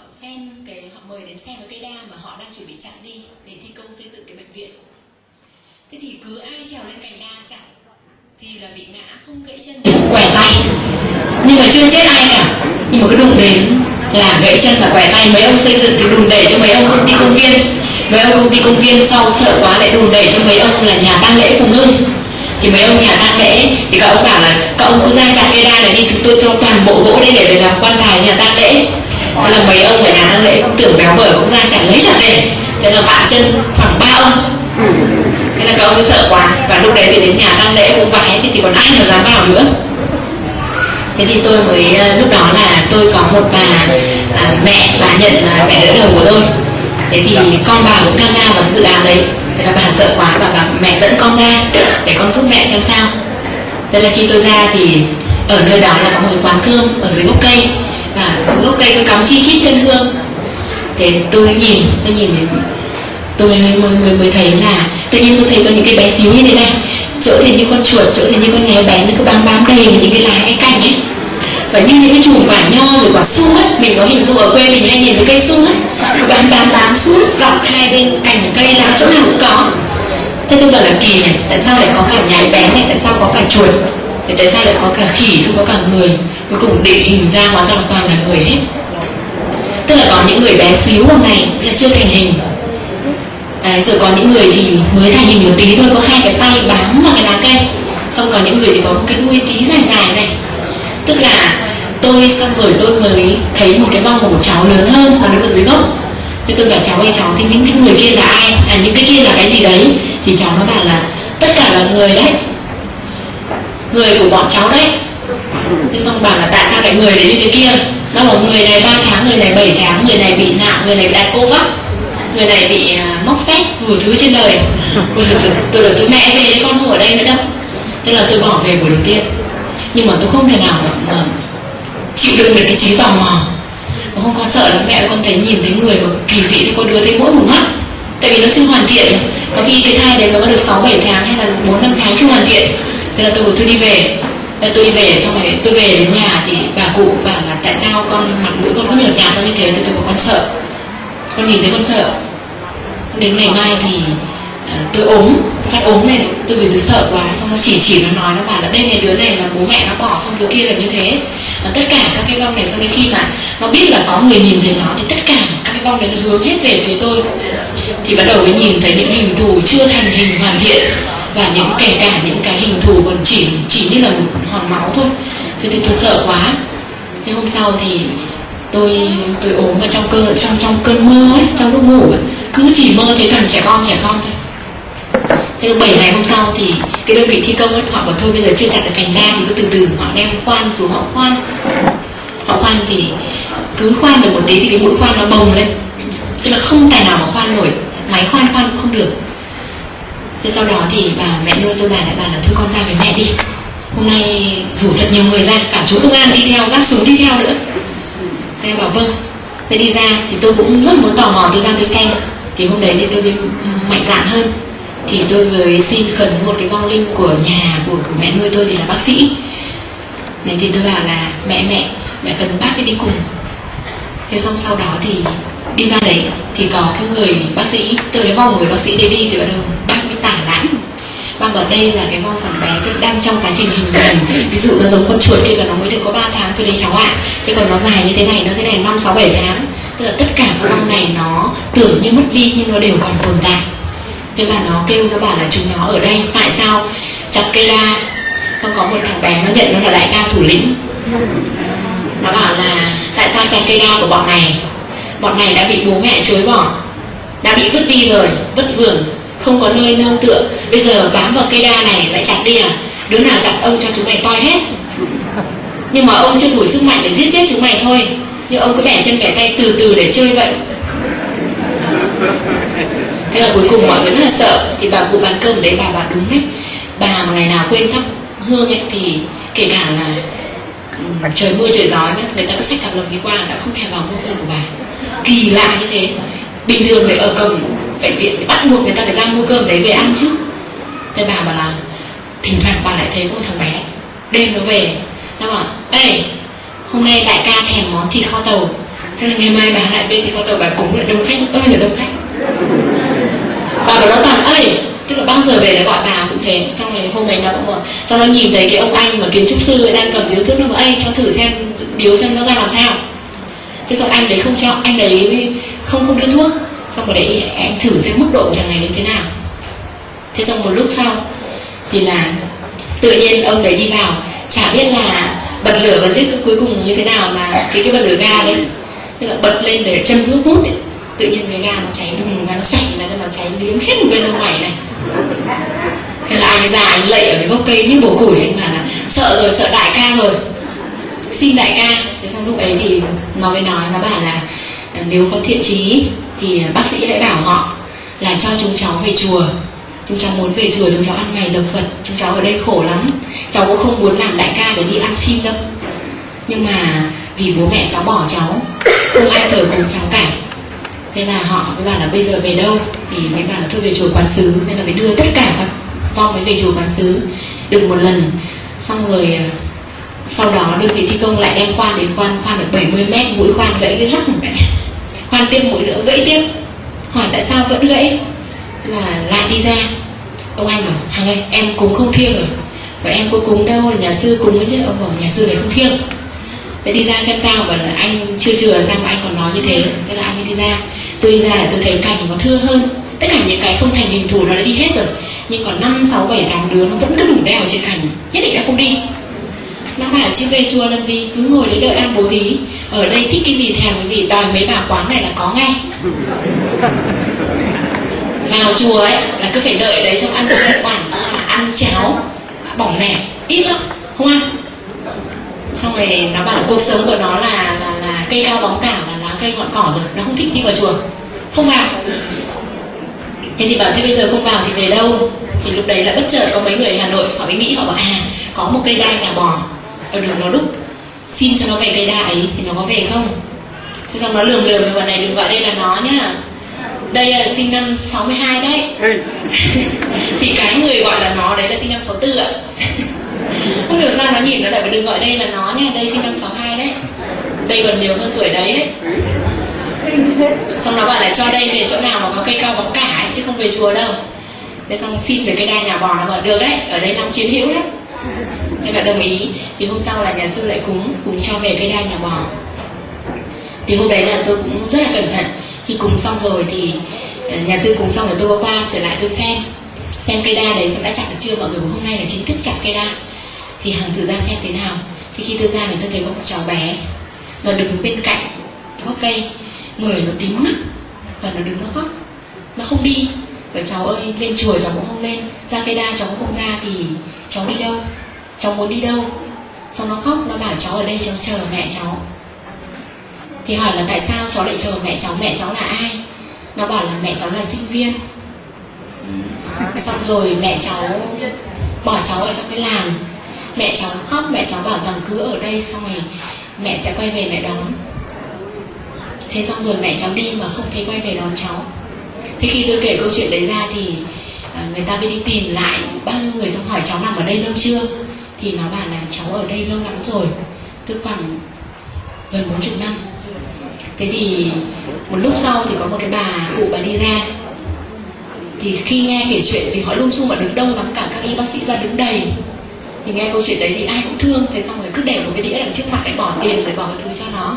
mời đến xem cái cây đa mà họ đang chuẩn bị chặt đi để thi công xây dựng cái bệnh viện. Thế thì cứ ai trèo lên cành đa chặt thì là bị ngã, không gãy chân, quẻ tay, nhưng mà chưa chết ai cả. Nhưng mà cứ đụng đến là gãy chân và quẻ tay. Mấy ông xây dựng thì đùn đẩy cho mấy ông công ty công viên. Mấy ông công ty công viên sau sợ quá lại đùn đẩy cho mấy ông là nhà tang lễ Phùng Hưng. Thì mấy ông nhà tang lễ thì các ông bảo là các ông cứ ra chặt cây đa này đi, chúng tôi cho toàn bộ gỗ đây để làm quan tài nhà tang lễ. Thế là mấy ông ở nhà tang lễ cũng tưởng béo bở cũng ra chặt lấy chặt về. Thế là vạn chân khoảng 3 ông. Thế là các ông cứ sợ quá, và lúc đấy thì đến nhà tang lễ cũng vãi thì còn ai mà dám vào nữa. Thế thì tôi mới lúc đó là tôi có một bà mẹ, bà nhận là mẹ đỡ đầu của tôi. Thế thì con bà cũng tham gia vào cái dự án đấy. Thế là bà sợ quá và bà mẹ dẫn con ra để con giúp mẹ xem sao. Thế là khi tôi ra thì ở nơi đó là có một cái quán cơm ở dưới gốc cây, và gốc cây có cắm chi chít chân hương. Thế tôi nhìn thì tôi mới thấy là tự nhiên tôi thấy có những cái bé xíu như thế này, chỗ thì như con chuột, chỗ thì như con nghé bé, nó cứ bám đầy những cái lá, cái cành ấy, và như những cái chùm quả nho rồi quả sung ấy, mình có hình dung ở quê mình hay nhìn cái cây sung ấy, nó bám suốt dọc hai bên cành cây, lá chỗ nào cũng có. Thế tôi bảo là kỳ này, tại sao lại có cả nhái bé này, tại sao có cả chuột, thì tại sao lại có cả khỉ, xong có cả người, cuối cùng định hình ra hóa ra là toàn cả người hết. Tức là có những người bé xíu hôm này là chưa thành hình. Rồi có những người thì mới thành hình một tí thôi, có hai cái tay bám vào cái lá cây. Xong có những người thì có một cái đuôi tí dài dài này. Tức là tôi xong rồi tôi mới thấy một cái bông của một cháu lớn hơn và đứng ở dưới gốc. Thế tôi bảo cháu ơi cháu, thì những cái người kia là ai? Những cái kia là cái gì đấy? Thì cháu nó bảo là tất cả là người đấy, người của bọn cháu đấy. Thế xong bảo là tại sao lại người đấy như thế kia? Nó bảo người này 3 tháng, người này 7 tháng, người này bị nạo, người này bị đặt cô vấp, người này bị móc xét, đủ thứ trên đời. Tôi bảo tôi mẹ về đấy, con không ở đây nữa đâu. Thế là tôi bỏ về buổi đầu tiên. Nhưng mà tôi không thể nào mà chịu đựng được cái trí tò mò. Mà không, con sợ lắm mẹ, con thấy nhìn thấy người mà kỳ dị thì con đứa thấy mỗi một mắt. Tại vì nó chưa hoàn thiện. Có khi cái thai đấy mới có được 6-7 tháng hay là 4-5 tháng chưa hoàn thiện. Thế là tôi bảo tôi đi về. Tôi đi về xong rồi tôi về đến nhà thì bà cụ bảo là tại sao con mặt mũi con có nhợt nhạt ra như thế. Tôi bảo con sợ, con nhìn thấy con sợ. Đến ngày mai thì tôi ốm, tôi phát ốm này, tôi vì tôi sợ quá, xong nó chỉ nó nói, nó bảo là đây này, đứa này là bố mẹ nó bỏ, xong đứa kia là như thế. Tất cả các cái vong này sau đến khi mà nó biết là có người nhìn thấy nó thì tất cả các cái vong đấy nó hướng hết về phía tôi. Thì bắt đầu mới nhìn thấy những hình thù chưa thành hình hoàn thiện, và kể cả những cái hình thù còn chỉ như là một hòn máu thôi. Thế thì tôi sợ quá. Thế hôm sau thì tôi ốm vào trong cơn mơ ấy, trong lúc ngủ ấy, cứ chỉ mơ thấy toàn trẻ con thôi. Thế 7 ngày hôm sau thì cái đơn vị thi công ấy, họ bảo thôi bây giờ chưa chặt được cành đa thì cứ từ từ họ đem khoan xuống, họ khoan thì cứ khoan được một tí thì cái mũi khoan nó bồng lên, tức là không tài nào mà khoan nổi, máy khoan cũng không được. Thế sau đó thì bà mẹ nuôi tôi lại bảo là thôi con ra với mẹ đi, hôm nay rủ thật nhiều người ra, cả chú công an đi theo, bác súng đi theo nữa. Thế em bảo vâng. Thế đi ra thì tôi cũng rất muốn tò mò, tôi ra tôi xem. Thì hôm đấy thì tôi mạnh dạn hơn. thì tôi mới xin khấn một cái vong linh của nhà của mẹ nuôi tôi thì là bác sĩ. Đấy, thì tôi bảo là mẹ khấn bác ấy đi cùng. Thế xong sau đó thì đi ra đấy thì có cái người bác sĩ, từ cái vong người bác sĩ đấy đi thì bắt đầu bác mới tả lãng. Bác bảo đây là cái vong thằng bé đang trong quá trình hình thành, ví dụ nó giống con chuột kia là nó mới được có 3 tháng thôi đấy cháu ạ. Thế còn nó dài như thế này, nó thế này 5, 6, 7 tháng. Tức là tất cả các vong này nó tưởng như mất đi nhưng nó đều còn tồn tại. Thế mà nó kêu, nó bảo là chúng nó ở đây tại sao chặt cây đa. Xong có một thằng bé nó nhận nó là đại ca thủ lĩnh. Nó bảo là tại sao chặt cây đa của bọn này đã bị bố mẹ chối bỏ, đã bị vứt đi rồi, vứt vườn, không có nơi nương tựa. Bây giờ bám vào cây đa này lại chặt đi à? Đứa nào chặt ông cho chúng mày toi hết. Nhưng mà ông chưa đủ sức mạnh để giết chết chúng mày thôi, nhưng ông cứ bẻ chân bẻ tay từ từ để chơi vậy. Thế là cuối cùng mọi người rất là sợ. Thì bà cụ bán cơm đấy bà bảo đúng đấy, bà mà ngày nào quên thắp hương ấy thì kể cả là trời mưa trời gió nhé, người ta cứ xách cặp lồng đi qua, người ta không thèm vào mua cơm của bà. Kỳ lạ như thế. Bình thường phải ở cổng bệnh viện bắt buộc người ta phải ra mua cơm đấy về ăn chứ. Thế bà bảo là thỉnh thoảng bà lại thấy có một thằng bé đêm nó về, nó bảo ê hôm nay đại ca thèm món thịt kho tàu. Thế là ngày mai bà lại về thịt kho tàu, bà cúng lại đông khách, ơi là đông khách. Bà bảo nó toàn ơi, tức là bao giờ về để gọi bà cũng thế. Xong rồi hôm nay nó cũng bảo, xong nó nhìn thấy cái ông anh mà kiến trúc sư ấy đang cầm điếu thuốc, nó bảo ê cho thử xem điếu xem nó ra làm sao. Thế xong anh đấy không cho, anh đấy không đưa thuốc. Xong rồi đấy anh thử xem mức độ của thằng này đến thế nào. Thế xong một lúc sau thì là tự nhiên ông đấy đi vào, chả biết là bật lửa bật đít cuối cùng như thế nào mà cái bật lửa ga đấy, tức là bật lên để châm thuốc hút ấy. Tự nhiên cái ga nó cháy đùng ra, nó xoay này, nó cháy liếm hết một bên ở ngoài này. Thế là anh ra anh lạy ở cái gốc cây như bổ củi, anh bảo là sợ rồi, sợ đại ca rồi, xin đại ca. Thế xong lúc ấy thì nó mới nói, nó bảo là nếu có thiện chí thì bác sĩ hãy bảo họ là cho chúng cháu về chùa. Chúng cháu muốn về chùa, chúng cháu ăn ngày đọc Phật. Chúng cháu ở đây khổ lắm, cháu cũng không muốn làm đại ca để đi ăn xin đâu. Nhưng mà vì bố mẹ cháu bỏ cháu, không ai thờ cùng cháu cả. Thế là họ mới bảo là bây giờ về đâu, thì mới bảo là thôi về chùa Quán Sứ. Nên là mới đưa tất cả các vong mới về chùa Quán Sứ được một lần. Xong rồi sau đó đơn vị thi công lại đem khoan đến khoan được 70 mét, mũi khoan gãy cái rắc một cái, khoan tiếp mũi nữa gãy tiếp. Hỏi tại sao vẫn gãy, là lại đi ra. Ông anh bảo Hằng ơi em cúng không thiêng rồi. Và em có cúng đâu, là nhà sư cúng ấy chứ. Ông bảo nhà sư này không thiêng. Để đi ra xem sao, và là anh chưa chừa sao mà anh còn nói như thế. Thế là anh đi ra. Tôi đi ra là tôi thấy cành nó thưa hơn. Tất cả những cái không thành hình thù nó đã đi hết rồi, nhưng còn 5, 6, 7, 8 đứa nó vẫn cứ đủng đeo ở trên cành, nhất định đã không đi. Nó bảo chứ về chùa làm gì, cứ ngồi đấy đợi ăn bố thí. Ở đây thích cái gì thèm cái gì, đòi mấy bà quán này là có ngay. Vào chùa ấy là cứ phải đợi đấy, xong ăn cơm quản, ăn cháo bỏng nẻ ít lắm, không ăn. Xong rồi nó bảo là cuộc sống của nó là cây cao bóng cả, là lá cây ngọn cỏ rồi, nó không thích đi vào chùa, không vào. Thế thì bảo thế bây giờ không vào thì về đâu? Thì lúc đấy là bất chợt có mấy người ở Hà Nội họ mới nghĩ, họ bảo có một cây đa nhà bò ở đường Lò Đúc, xin cho nó về cây đa ấy thì nó có về không? Thế xong nó lườm với bạn này, đừng gọi đây là nó nhá, đây là sinh năm 62 đấy. Thì cái người gọi là nó đấy là sinh năm 64 ạ. Không hiểu sao nó nhìn nó lại, đừng gọi đây là nó nhá, đây sinh năm 62 đấy, đây còn nhiều hơn tuổi đấy đấy. Xong nó bảo là cho đây về chỗ nào mà có cây cao bóng cả ấy, chứ không về chùa đâu. Thế xong xin về cây đa nhà bò, nó bảo được đấy, ở đây Long chiến hữu đấy. Thế là đồng ý. Thì hôm sau là nhà sư lại cúng cho về cây đa nhà bò. Thì hôm đấy là tôi cũng rất là cẩn thận. Khi cúng xong rồi thì nhà sư cúng xong rồi tôi có qua trở lại tôi xem cây đa đấy xem đã chặt được chưa. Mọi người bảo hôm nay là chính thức chặt cây đa. Thì Hằng thử ra xem thế nào. Thì khi tôi ra thì tôi thấy có một cháu bé, nó đứng bên cạnh gốc cây, người nó tím mắt và nó đứng nó khóc, nó không đi. Vậy cháu ơi, lên chùa cháu cũng không lên, ra cây đa cháu cũng không ra, thì cháu đi đâu, cháu muốn đi đâu? Xong nó khóc, nó bảo cháu ở đây cháu chờ mẹ cháu. Thì hỏi là tại sao cháu lại chờ mẹ cháu là ai? Nó bảo là mẹ cháu là sinh viên. Xong rồi mẹ cháu bỏ cháu ở trong cái làng. Mẹ cháu khóc, mẹ cháu bảo rằng cứ ở đây xong rồi mẹ sẽ quay về mẹ đón. Thế xong rồi mẹ cháu đi mà không thấy quay về đón cháu. Thế khi tôi kể câu chuyện đấy ra thì người ta mới đi tìm lại bao nhiêu người, xong hỏi cháu nằm ở đây lâu chưa, thì nó bảo là cháu ở đây lâu lắm rồi, tức khoảng gần 40 năm. Thế thì một lúc sau thì có một cái bà cụ bà đi ra, thì khi nghe kể chuyện, vì họ lung xung mà đứng đông lắm, cả các y bác sĩ ra đứng đầy, thì nghe câu chuyện đấy thì ai cũng thương. Thế xong rồi cứ để một cái đĩa đằng trước mặt, lại bỏ tiền rồi bỏ cái thứ cho nó.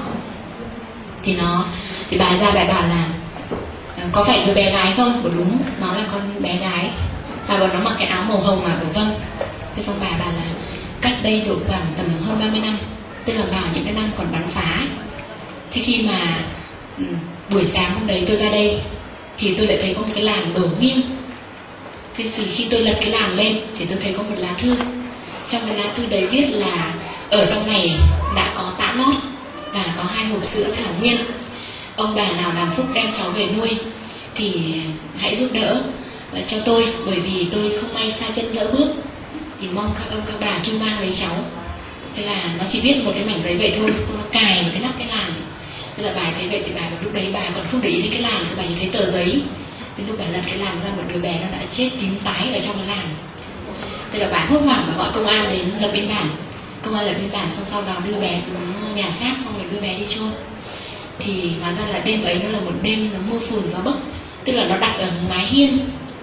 Thì bà ra bà bảo là có phải đứa bé gái không? Bảo đúng, nó là con bé gái. Bà bảo nó mặc cái áo màu hồng mà. Bảo vâng. Thế xong bà bảo là cách đây được khoảng tầm hơn 30 năm, tức là vào những cái năm còn bắn phá. Thế khi mà buổi sáng hôm đấy tôi ra đây thì tôi lại thấy có một cái làn đổ nghiêng. Thế thì khi tôi lật cái làn lên thì tôi thấy có một lá thư. Trong cái lá thư đấy viết là ở trong này đã có tã lót và có 2 hộp sữa thảo nguyên. Ông bà nào làm phúc đem cháu về nuôi thì hãy giúp đỡ cho tôi, bởi vì tôi không may xa chân lỡ bước, thì mong các ông các bà kêu mang lấy cháu. Thế là nó chỉ viết một cái mảnh giấy vậy thôi, không nó cài một cái nắp cái làn. Thế là bà thấy vậy thì bà lúc đấy bà còn không để ý đến cái làn, bà nhìn thấy tờ giấy. Thế lúc bà lật cái làn ra, một đứa bé nó đã chết tím tái ở trong cái làn. Thế là bà hốt hoảng và gọi công an đến lập biên bản. Công an lập biên bản xong sau đó đưa bé xuống nhà xác, xong rồi đưa bé đi chôn. Thì hóa ra là đêm ấy nó là một đêm nó mưa phùn gió bấc, tức là nó đặt ở mái hiên.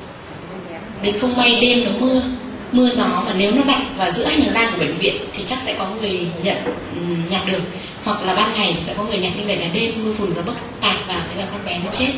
Đến không may đêm nó mưa gió, mà nếu nó đặt vào giữa hành lang của bệnh viện thì chắc sẽ có người nhặt được, hoặc là ban ngày thì sẽ có người nhặt, nhưng lại là đêm mưa phùn gió bấc tạt vào, thế là con bé nó chết.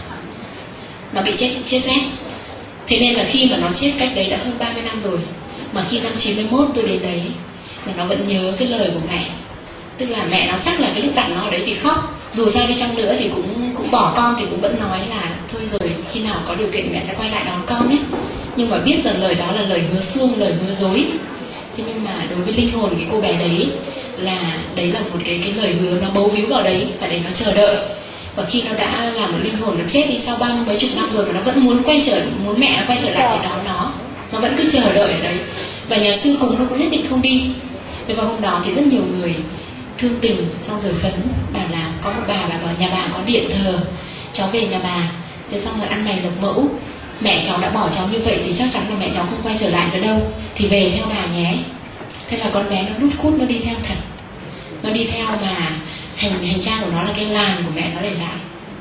Nó bị chết rét. Thế nên là khi mà nó chết cách đấy đã hơn 30 năm rồi, mà khi năm 91 tôi đến đấy là nó vẫn nhớ cái lời của mẹ. Tức là mẹ nó chắc là cái lúc đặt nó ở đấy thì khóc, dù sao đi chăng nữa thì cũng bỏ con, thì cũng vẫn nói là thôi rồi khi nào có điều kiện mẹ sẽ quay lại đón con ấy. Nhưng mà biết rằng lời đó là lời hứa suông, lời hứa dối. Thế nhưng mà đối với linh hồn cái cô bé đấy là một cái lời hứa nó bấu víu vào đấy, và để nó chờ đợi. Và khi nó đã là một linh hồn nó chết đi sau 30 mấy chục năm rồi, mà nó vẫn muốn mẹ nó quay trở lại để đón nó vẫn cứ chờ đợi ở đấy. Và nhà sư cùng nó cũng nhất định không đi. Thế vào hôm đó thì rất nhiều người thương tình, xong rồi khấn bảo là có một bà bảo nhà bà có điện thờ, cháu về nhà bà. Thế xong rồi ăn mày lộc mẫu, mẹ cháu đã bỏ cháu như vậy thì chắc chắn là mẹ cháu không quay trở lại nữa đâu, thì về theo bà nhé. Thế là con bé nó lút cút nó đi theo thật. Nó đi theo mà hành trang của nó là cái làn của mẹ nó để lại.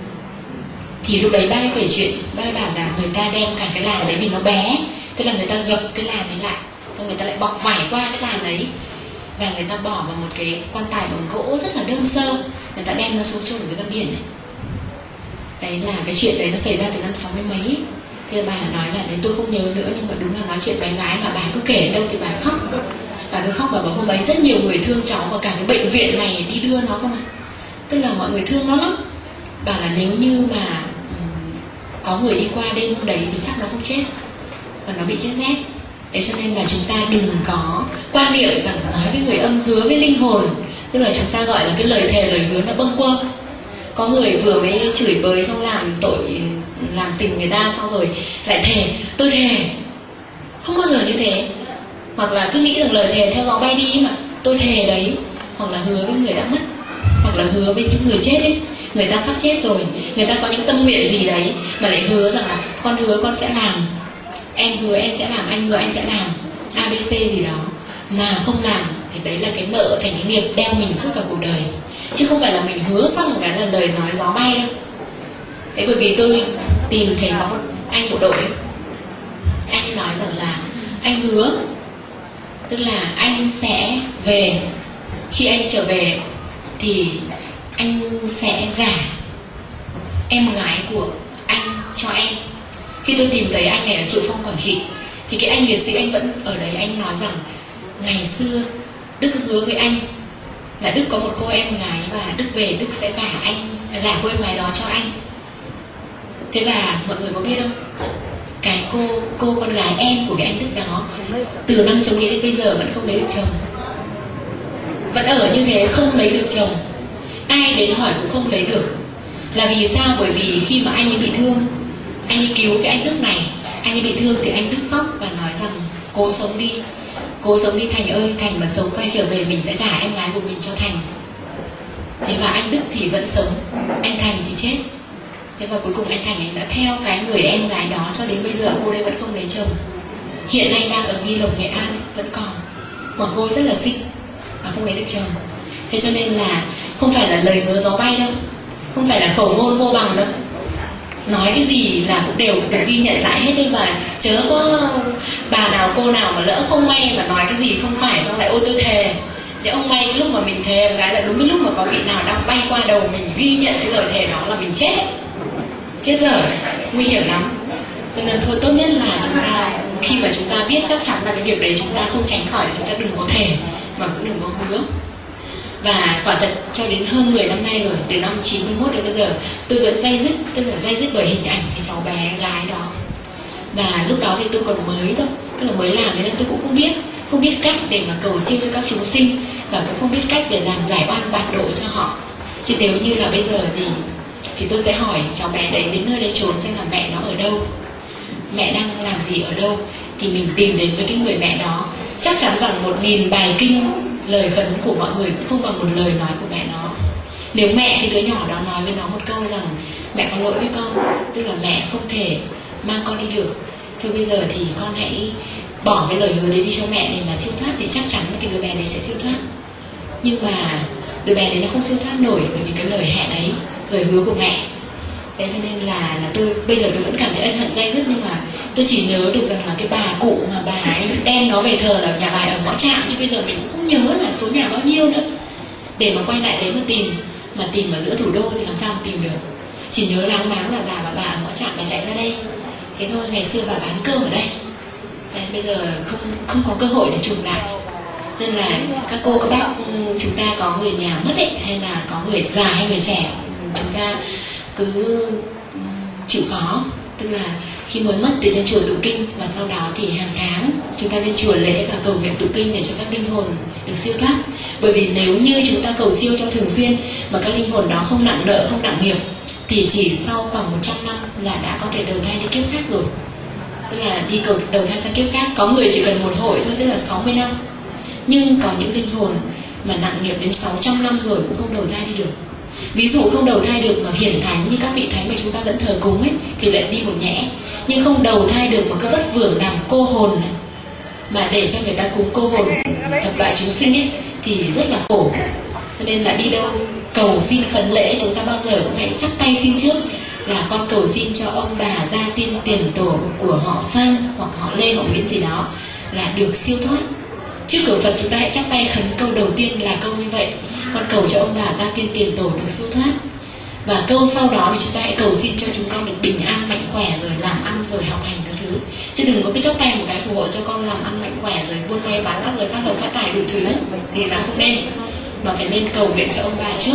Thì lúc đấy ba kể chuyện, ba bảo là người ta đem cả cái làn đấy vì nó bé, tức là người ta gập cái làn đấy lại, xong người ta lại bọc vải qua cái làn đấy, và người ta bỏ vào một cái quan tài bằng gỗ rất là đơn sơ, người ta đem nó xuống chôn ở cái ven biển này. Đấy là cái chuyện đấy nó xảy ra từ năm 60 mấy. Thì bà nói là đấy tôi không nhớ nữa, nhưng mà đúng là nói chuyện bé gái mà bà cứ kể ở đâu thì bà khóc. Bà cứ khóc và bảo hôm ấy rất nhiều người thương cháu, và cả cái bệnh viện này đi đưa nó cơ mà. Tức là mọi người thương nó lắm. Bảo là nếu như mà có người đi qua đêm hôm đấy thì chắc nó không chết, và nó bị chết rét. Thế cho nên là chúng ta đừng có quan niệm rằng nói với người âm hứa với linh hồn, tức là chúng ta gọi là cái lời thề lời hứa nó bâng quơ. Có người vừa mới chửi bới xong làm tội, làm tình người ta, xong rồi lại thề, tôi thề không bao giờ như thế. Hoặc là cứ nghĩ rằng lời thề theo gió bay đi mà, tôi thề đấy. Hoặc là hứa với người đã mất, hoặc là hứa với những người chết ấy, người ta sắp chết rồi, người ta có những tâm nguyện gì đấy mà lại hứa rằng là con hứa con sẽ làm, em hứa em sẽ làm, anh hứa anh sẽ làm ABC gì đó, mà không làm thì đấy là cái nợ thành cái nghiệp đeo mình suốt cả cuộc đời. Chứ không phải là mình hứa xong cái là lời nói gió bay đâu. Thế bởi vì tôi tìm thấy có một anh bộ đội, anh ấy nói rằng là anh hứa, tức là anh sẽ về, khi anh trở về thì anh sẽ gả em gái của anh cho em. Khi tôi tìm thấy anh này ở Triệu Phong, Quảng Trị, thì cái anh liệt sĩ anh vẫn ở đấy. Anh nói rằng ngày xưa Đức hứa với anh là Đức có một cô em gái, và Đức về Đức sẽ gả cô em gái đó cho anh. Thế và mọi người có biết không, cái cô con gái em của cái anh Đức đó từ năm chồng nghĩa đến bây giờ vẫn không lấy được chồng, vẫn ở như thế không lấy được chồng. Ai đến hỏi cũng không lấy được. Là vì sao? Bởi vì khi mà anh ấy bị thương, anh ấy cứu cái anh Đức này, anh ấy bị thương thì anh Đức khóc và nói rằng cố sống đi, cố sống đi Thành ơi, Thành mà sống quay trở về mình sẽ gả em gái của mình cho Thành. Thế và anh Đức thì vẫn sống, anh Thành thì chết. Thế và cuối cùng anh Thành anh đã theo cái người em gái đó cho đến bây giờ cô đấy vẫn không lấy chồng. Hiện nay đang ở Nghi Lộc, Nghệ An vẫn còn. Mà cô rất là xinh và không lấy được chồng. Thế cho nên là không phải là lời hứa gió bay đâu, không phải là khẩu ngôn vô bằng đâu. Nói cái gì là cũng đều được ghi nhận lại hết đấy, mà chớ có bà nào cô nào mà lỡ không may mà nói cái gì không phải xong lại ôi tôi thề. Thì ông may cái lúc mà mình thề cái là đúng cái lúc mà có vị nào đang bay qua đầu mình ghi nhận cái lời thề đó là mình chết ấy. Chết dở, nguy hiểm lắm. Nên thôi tốt nhất là chúng ta khi mà chúng ta biết chắc chắn là cái việc đấy chúng ta không tránh khỏi thì chúng ta đừng có thề mà cũng đừng có hứa. Và quả thật cho đến hơn 10 năm nay rồi, từ năm 91 đến bây giờ tôi vẫn day dứt, tức là day dứt bởi hình ảnh cái cháu bé gái đó. Và lúc đó thì tôi còn mới thôi, tức là mới làm nên tôi cũng không biết cách để mà cầu siêu cho các chúng sinh, và cũng không biết cách để làm giải oan bạc độ cho họ. Chứ nếu như là bây giờ thì tôi sẽ hỏi cháu bé đấy đến nơi đây trốn xem là mẹ nó ở đâu, mẹ đang làm gì ở đâu, thì mình tìm đến với cái người mẹ đó. Chắc chắn rằng 1000 bài kinh lời khấn của mọi người cũng không bằng một lời nói của mẹ nó. Nếu mẹ cái đứa nhỏ đó nói với nó một câu rằng mẹ có lỗi với con, tức là mẹ không thể mang con đi được, thôi bây giờ thì con hãy bỏ cái lời hứa đấy đi cho mẹ để mà siêu thoát, thì chắc chắn cái đứa bé đấy sẽ siêu thoát. Nhưng mà đứa bé đấy nó không siêu thoát nổi bởi vì cái lời hẹn ấy, lời hứa của mẹ. Thế cho nên là tôi bây giờ tôi vẫn cảm thấy ân hận day dứt, nhưng mà tôi chỉ nhớ được rằng là cái bà cụ mà bà ấy đem nó về thờ là nhà bà ở ngõ Trạm, chứ bây giờ mình cũng không nhớ là số nhà bao nhiêu nữa. Để mà quay lại đấy mà tìm ở giữa thủ đô thì làm sao mà tìm được. Chỉ nhớ láng máng là bà ở ngõ Trạm bà chạy ra đây. Thế thôi, ngày xưa bà bán cơm ở đây. Đấy, bây giờ không có cơ hội để chụp lại. Nên là các cô các bác, chúng ta có người nhà mất ấy, hay là có người già hay người trẻ, chúng ta cứ chịu khó. Tức là khi mới mất thì lên chùa tụng kinh, và sau đó thì hàng tháng chúng ta lên chùa lễ và cầu nguyện tụng kinh để cho các linh hồn được siêu thoát. Bởi vì nếu như chúng ta cầu siêu cho thường xuyên mà các linh hồn đó không nặng nợ, không nặng nghiệp, thì chỉ sau khoảng 100 năm là đã có thể đầu thai đi kiếp khác rồi. Tức là đi đầu thai sang kiếp khác. Có người chỉ cần một hội thôi, tức là 60 năm. Nhưng có những linh hồn mà nặng nghiệp đến 600 năm rồi cũng không đầu thai đi được. Ví dụ không đầu thai được mà hiển thánh như các vị thánh mà chúng ta vẫn thờ cúng ấy, thì lại đi một nhẽ. Nhưng không đầu thai được mà cứ vất vưởng làm cô hồn này, mà để cho người ta cúng cô hồn thập loại chúng sinh ấy, thì rất là khổ. Cho nên là đi đâu cầu xin khấn lễ, chúng ta bao giờ cũng hãy chắp tay xin trước là con cầu xin cho ông bà gia tiên tiền tổ của họ Phan hoặc họ Lê, họ Nguyễn gì đó là được siêu thoát. Trước cửa Phật chúng ta hãy chắp tay khấn câu đầu tiên là câu như vậy: con cầu cho ông bà gia tiên tiền tổ được siêu thoát. Và câu sau đó thì chúng ta hãy cầu xin cho chúng con được bình an, mạnh khỏe, rồi làm ăn, rồi học hành các thứ. Chứ đừng có cái chốc tay một cái phù hộ cho con làm ăn mạnh khỏe, rồi buôn may bán đắt, rồi phát lộc phát tài đủ thứ thì là không nên. Mà phải nên cầu nguyện cho ông bà trước.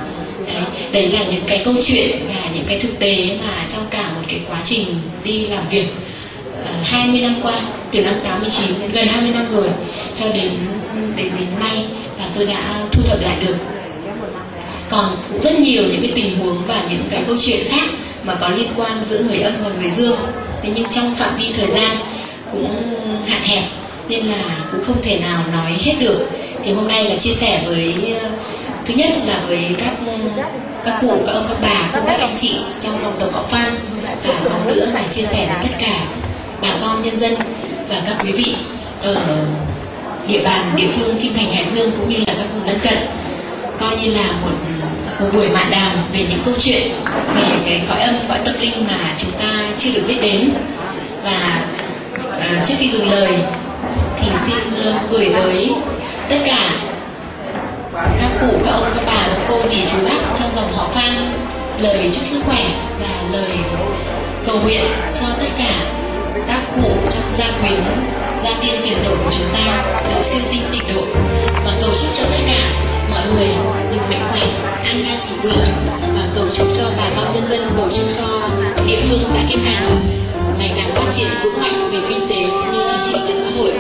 Đấy là những cái câu chuyện và những cái thực tế mà trong cả một cái quá trình đi làm việc 20 năm qua, từ năm 89 gần 20 năm rồi cho đến nay là tôi đã thu thập lại được. Còn cũng rất nhiều những cái tình huống và những cái câu chuyện khác mà có liên quan giữa người âm và người dương. Thế nhưng trong phạm vi thời gian cũng hạn hẹp nên là cũng không thể nào nói hết được. Thì hôm nay là chia sẻ với, thứ nhất là với các cụ, các ông, các bà, cô bác anh chị trong dòng tộc họ Phan, và sau nữa là chia sẻ với tất cả bà con nhân dân và các quý vị ở địa bàn địa phương Kim Thành, Hải Dương cũng như là các vùng lân cận, coi như là một buổi mạn đàm về những câu chuyện về cái cõi âm, cõi tâm linh mà chúng ta chưa được biết đến. Và trước khi dừng lời thì xin gửi tới tất cả các cụ, các ông, các bà, các cô, dì, chú, bác trong dòng họ Phan lời chúc sức khỏe và lời cầu nguyện cho tất cả các cụ trong gia quyến, gia tiên tiền tổ của chúng ta được siêu sinh tịnh độ, và cầu chúc cho tất cả mọi người được mạnh khỏe, an khang thịnh vượng, và cầu chúc cho bà con nhân dân, cầu chúc cho địa phương xã Kim Thành ngày càng phát triển vững mạnh về kinh tế cũng như chính trị và xã hội.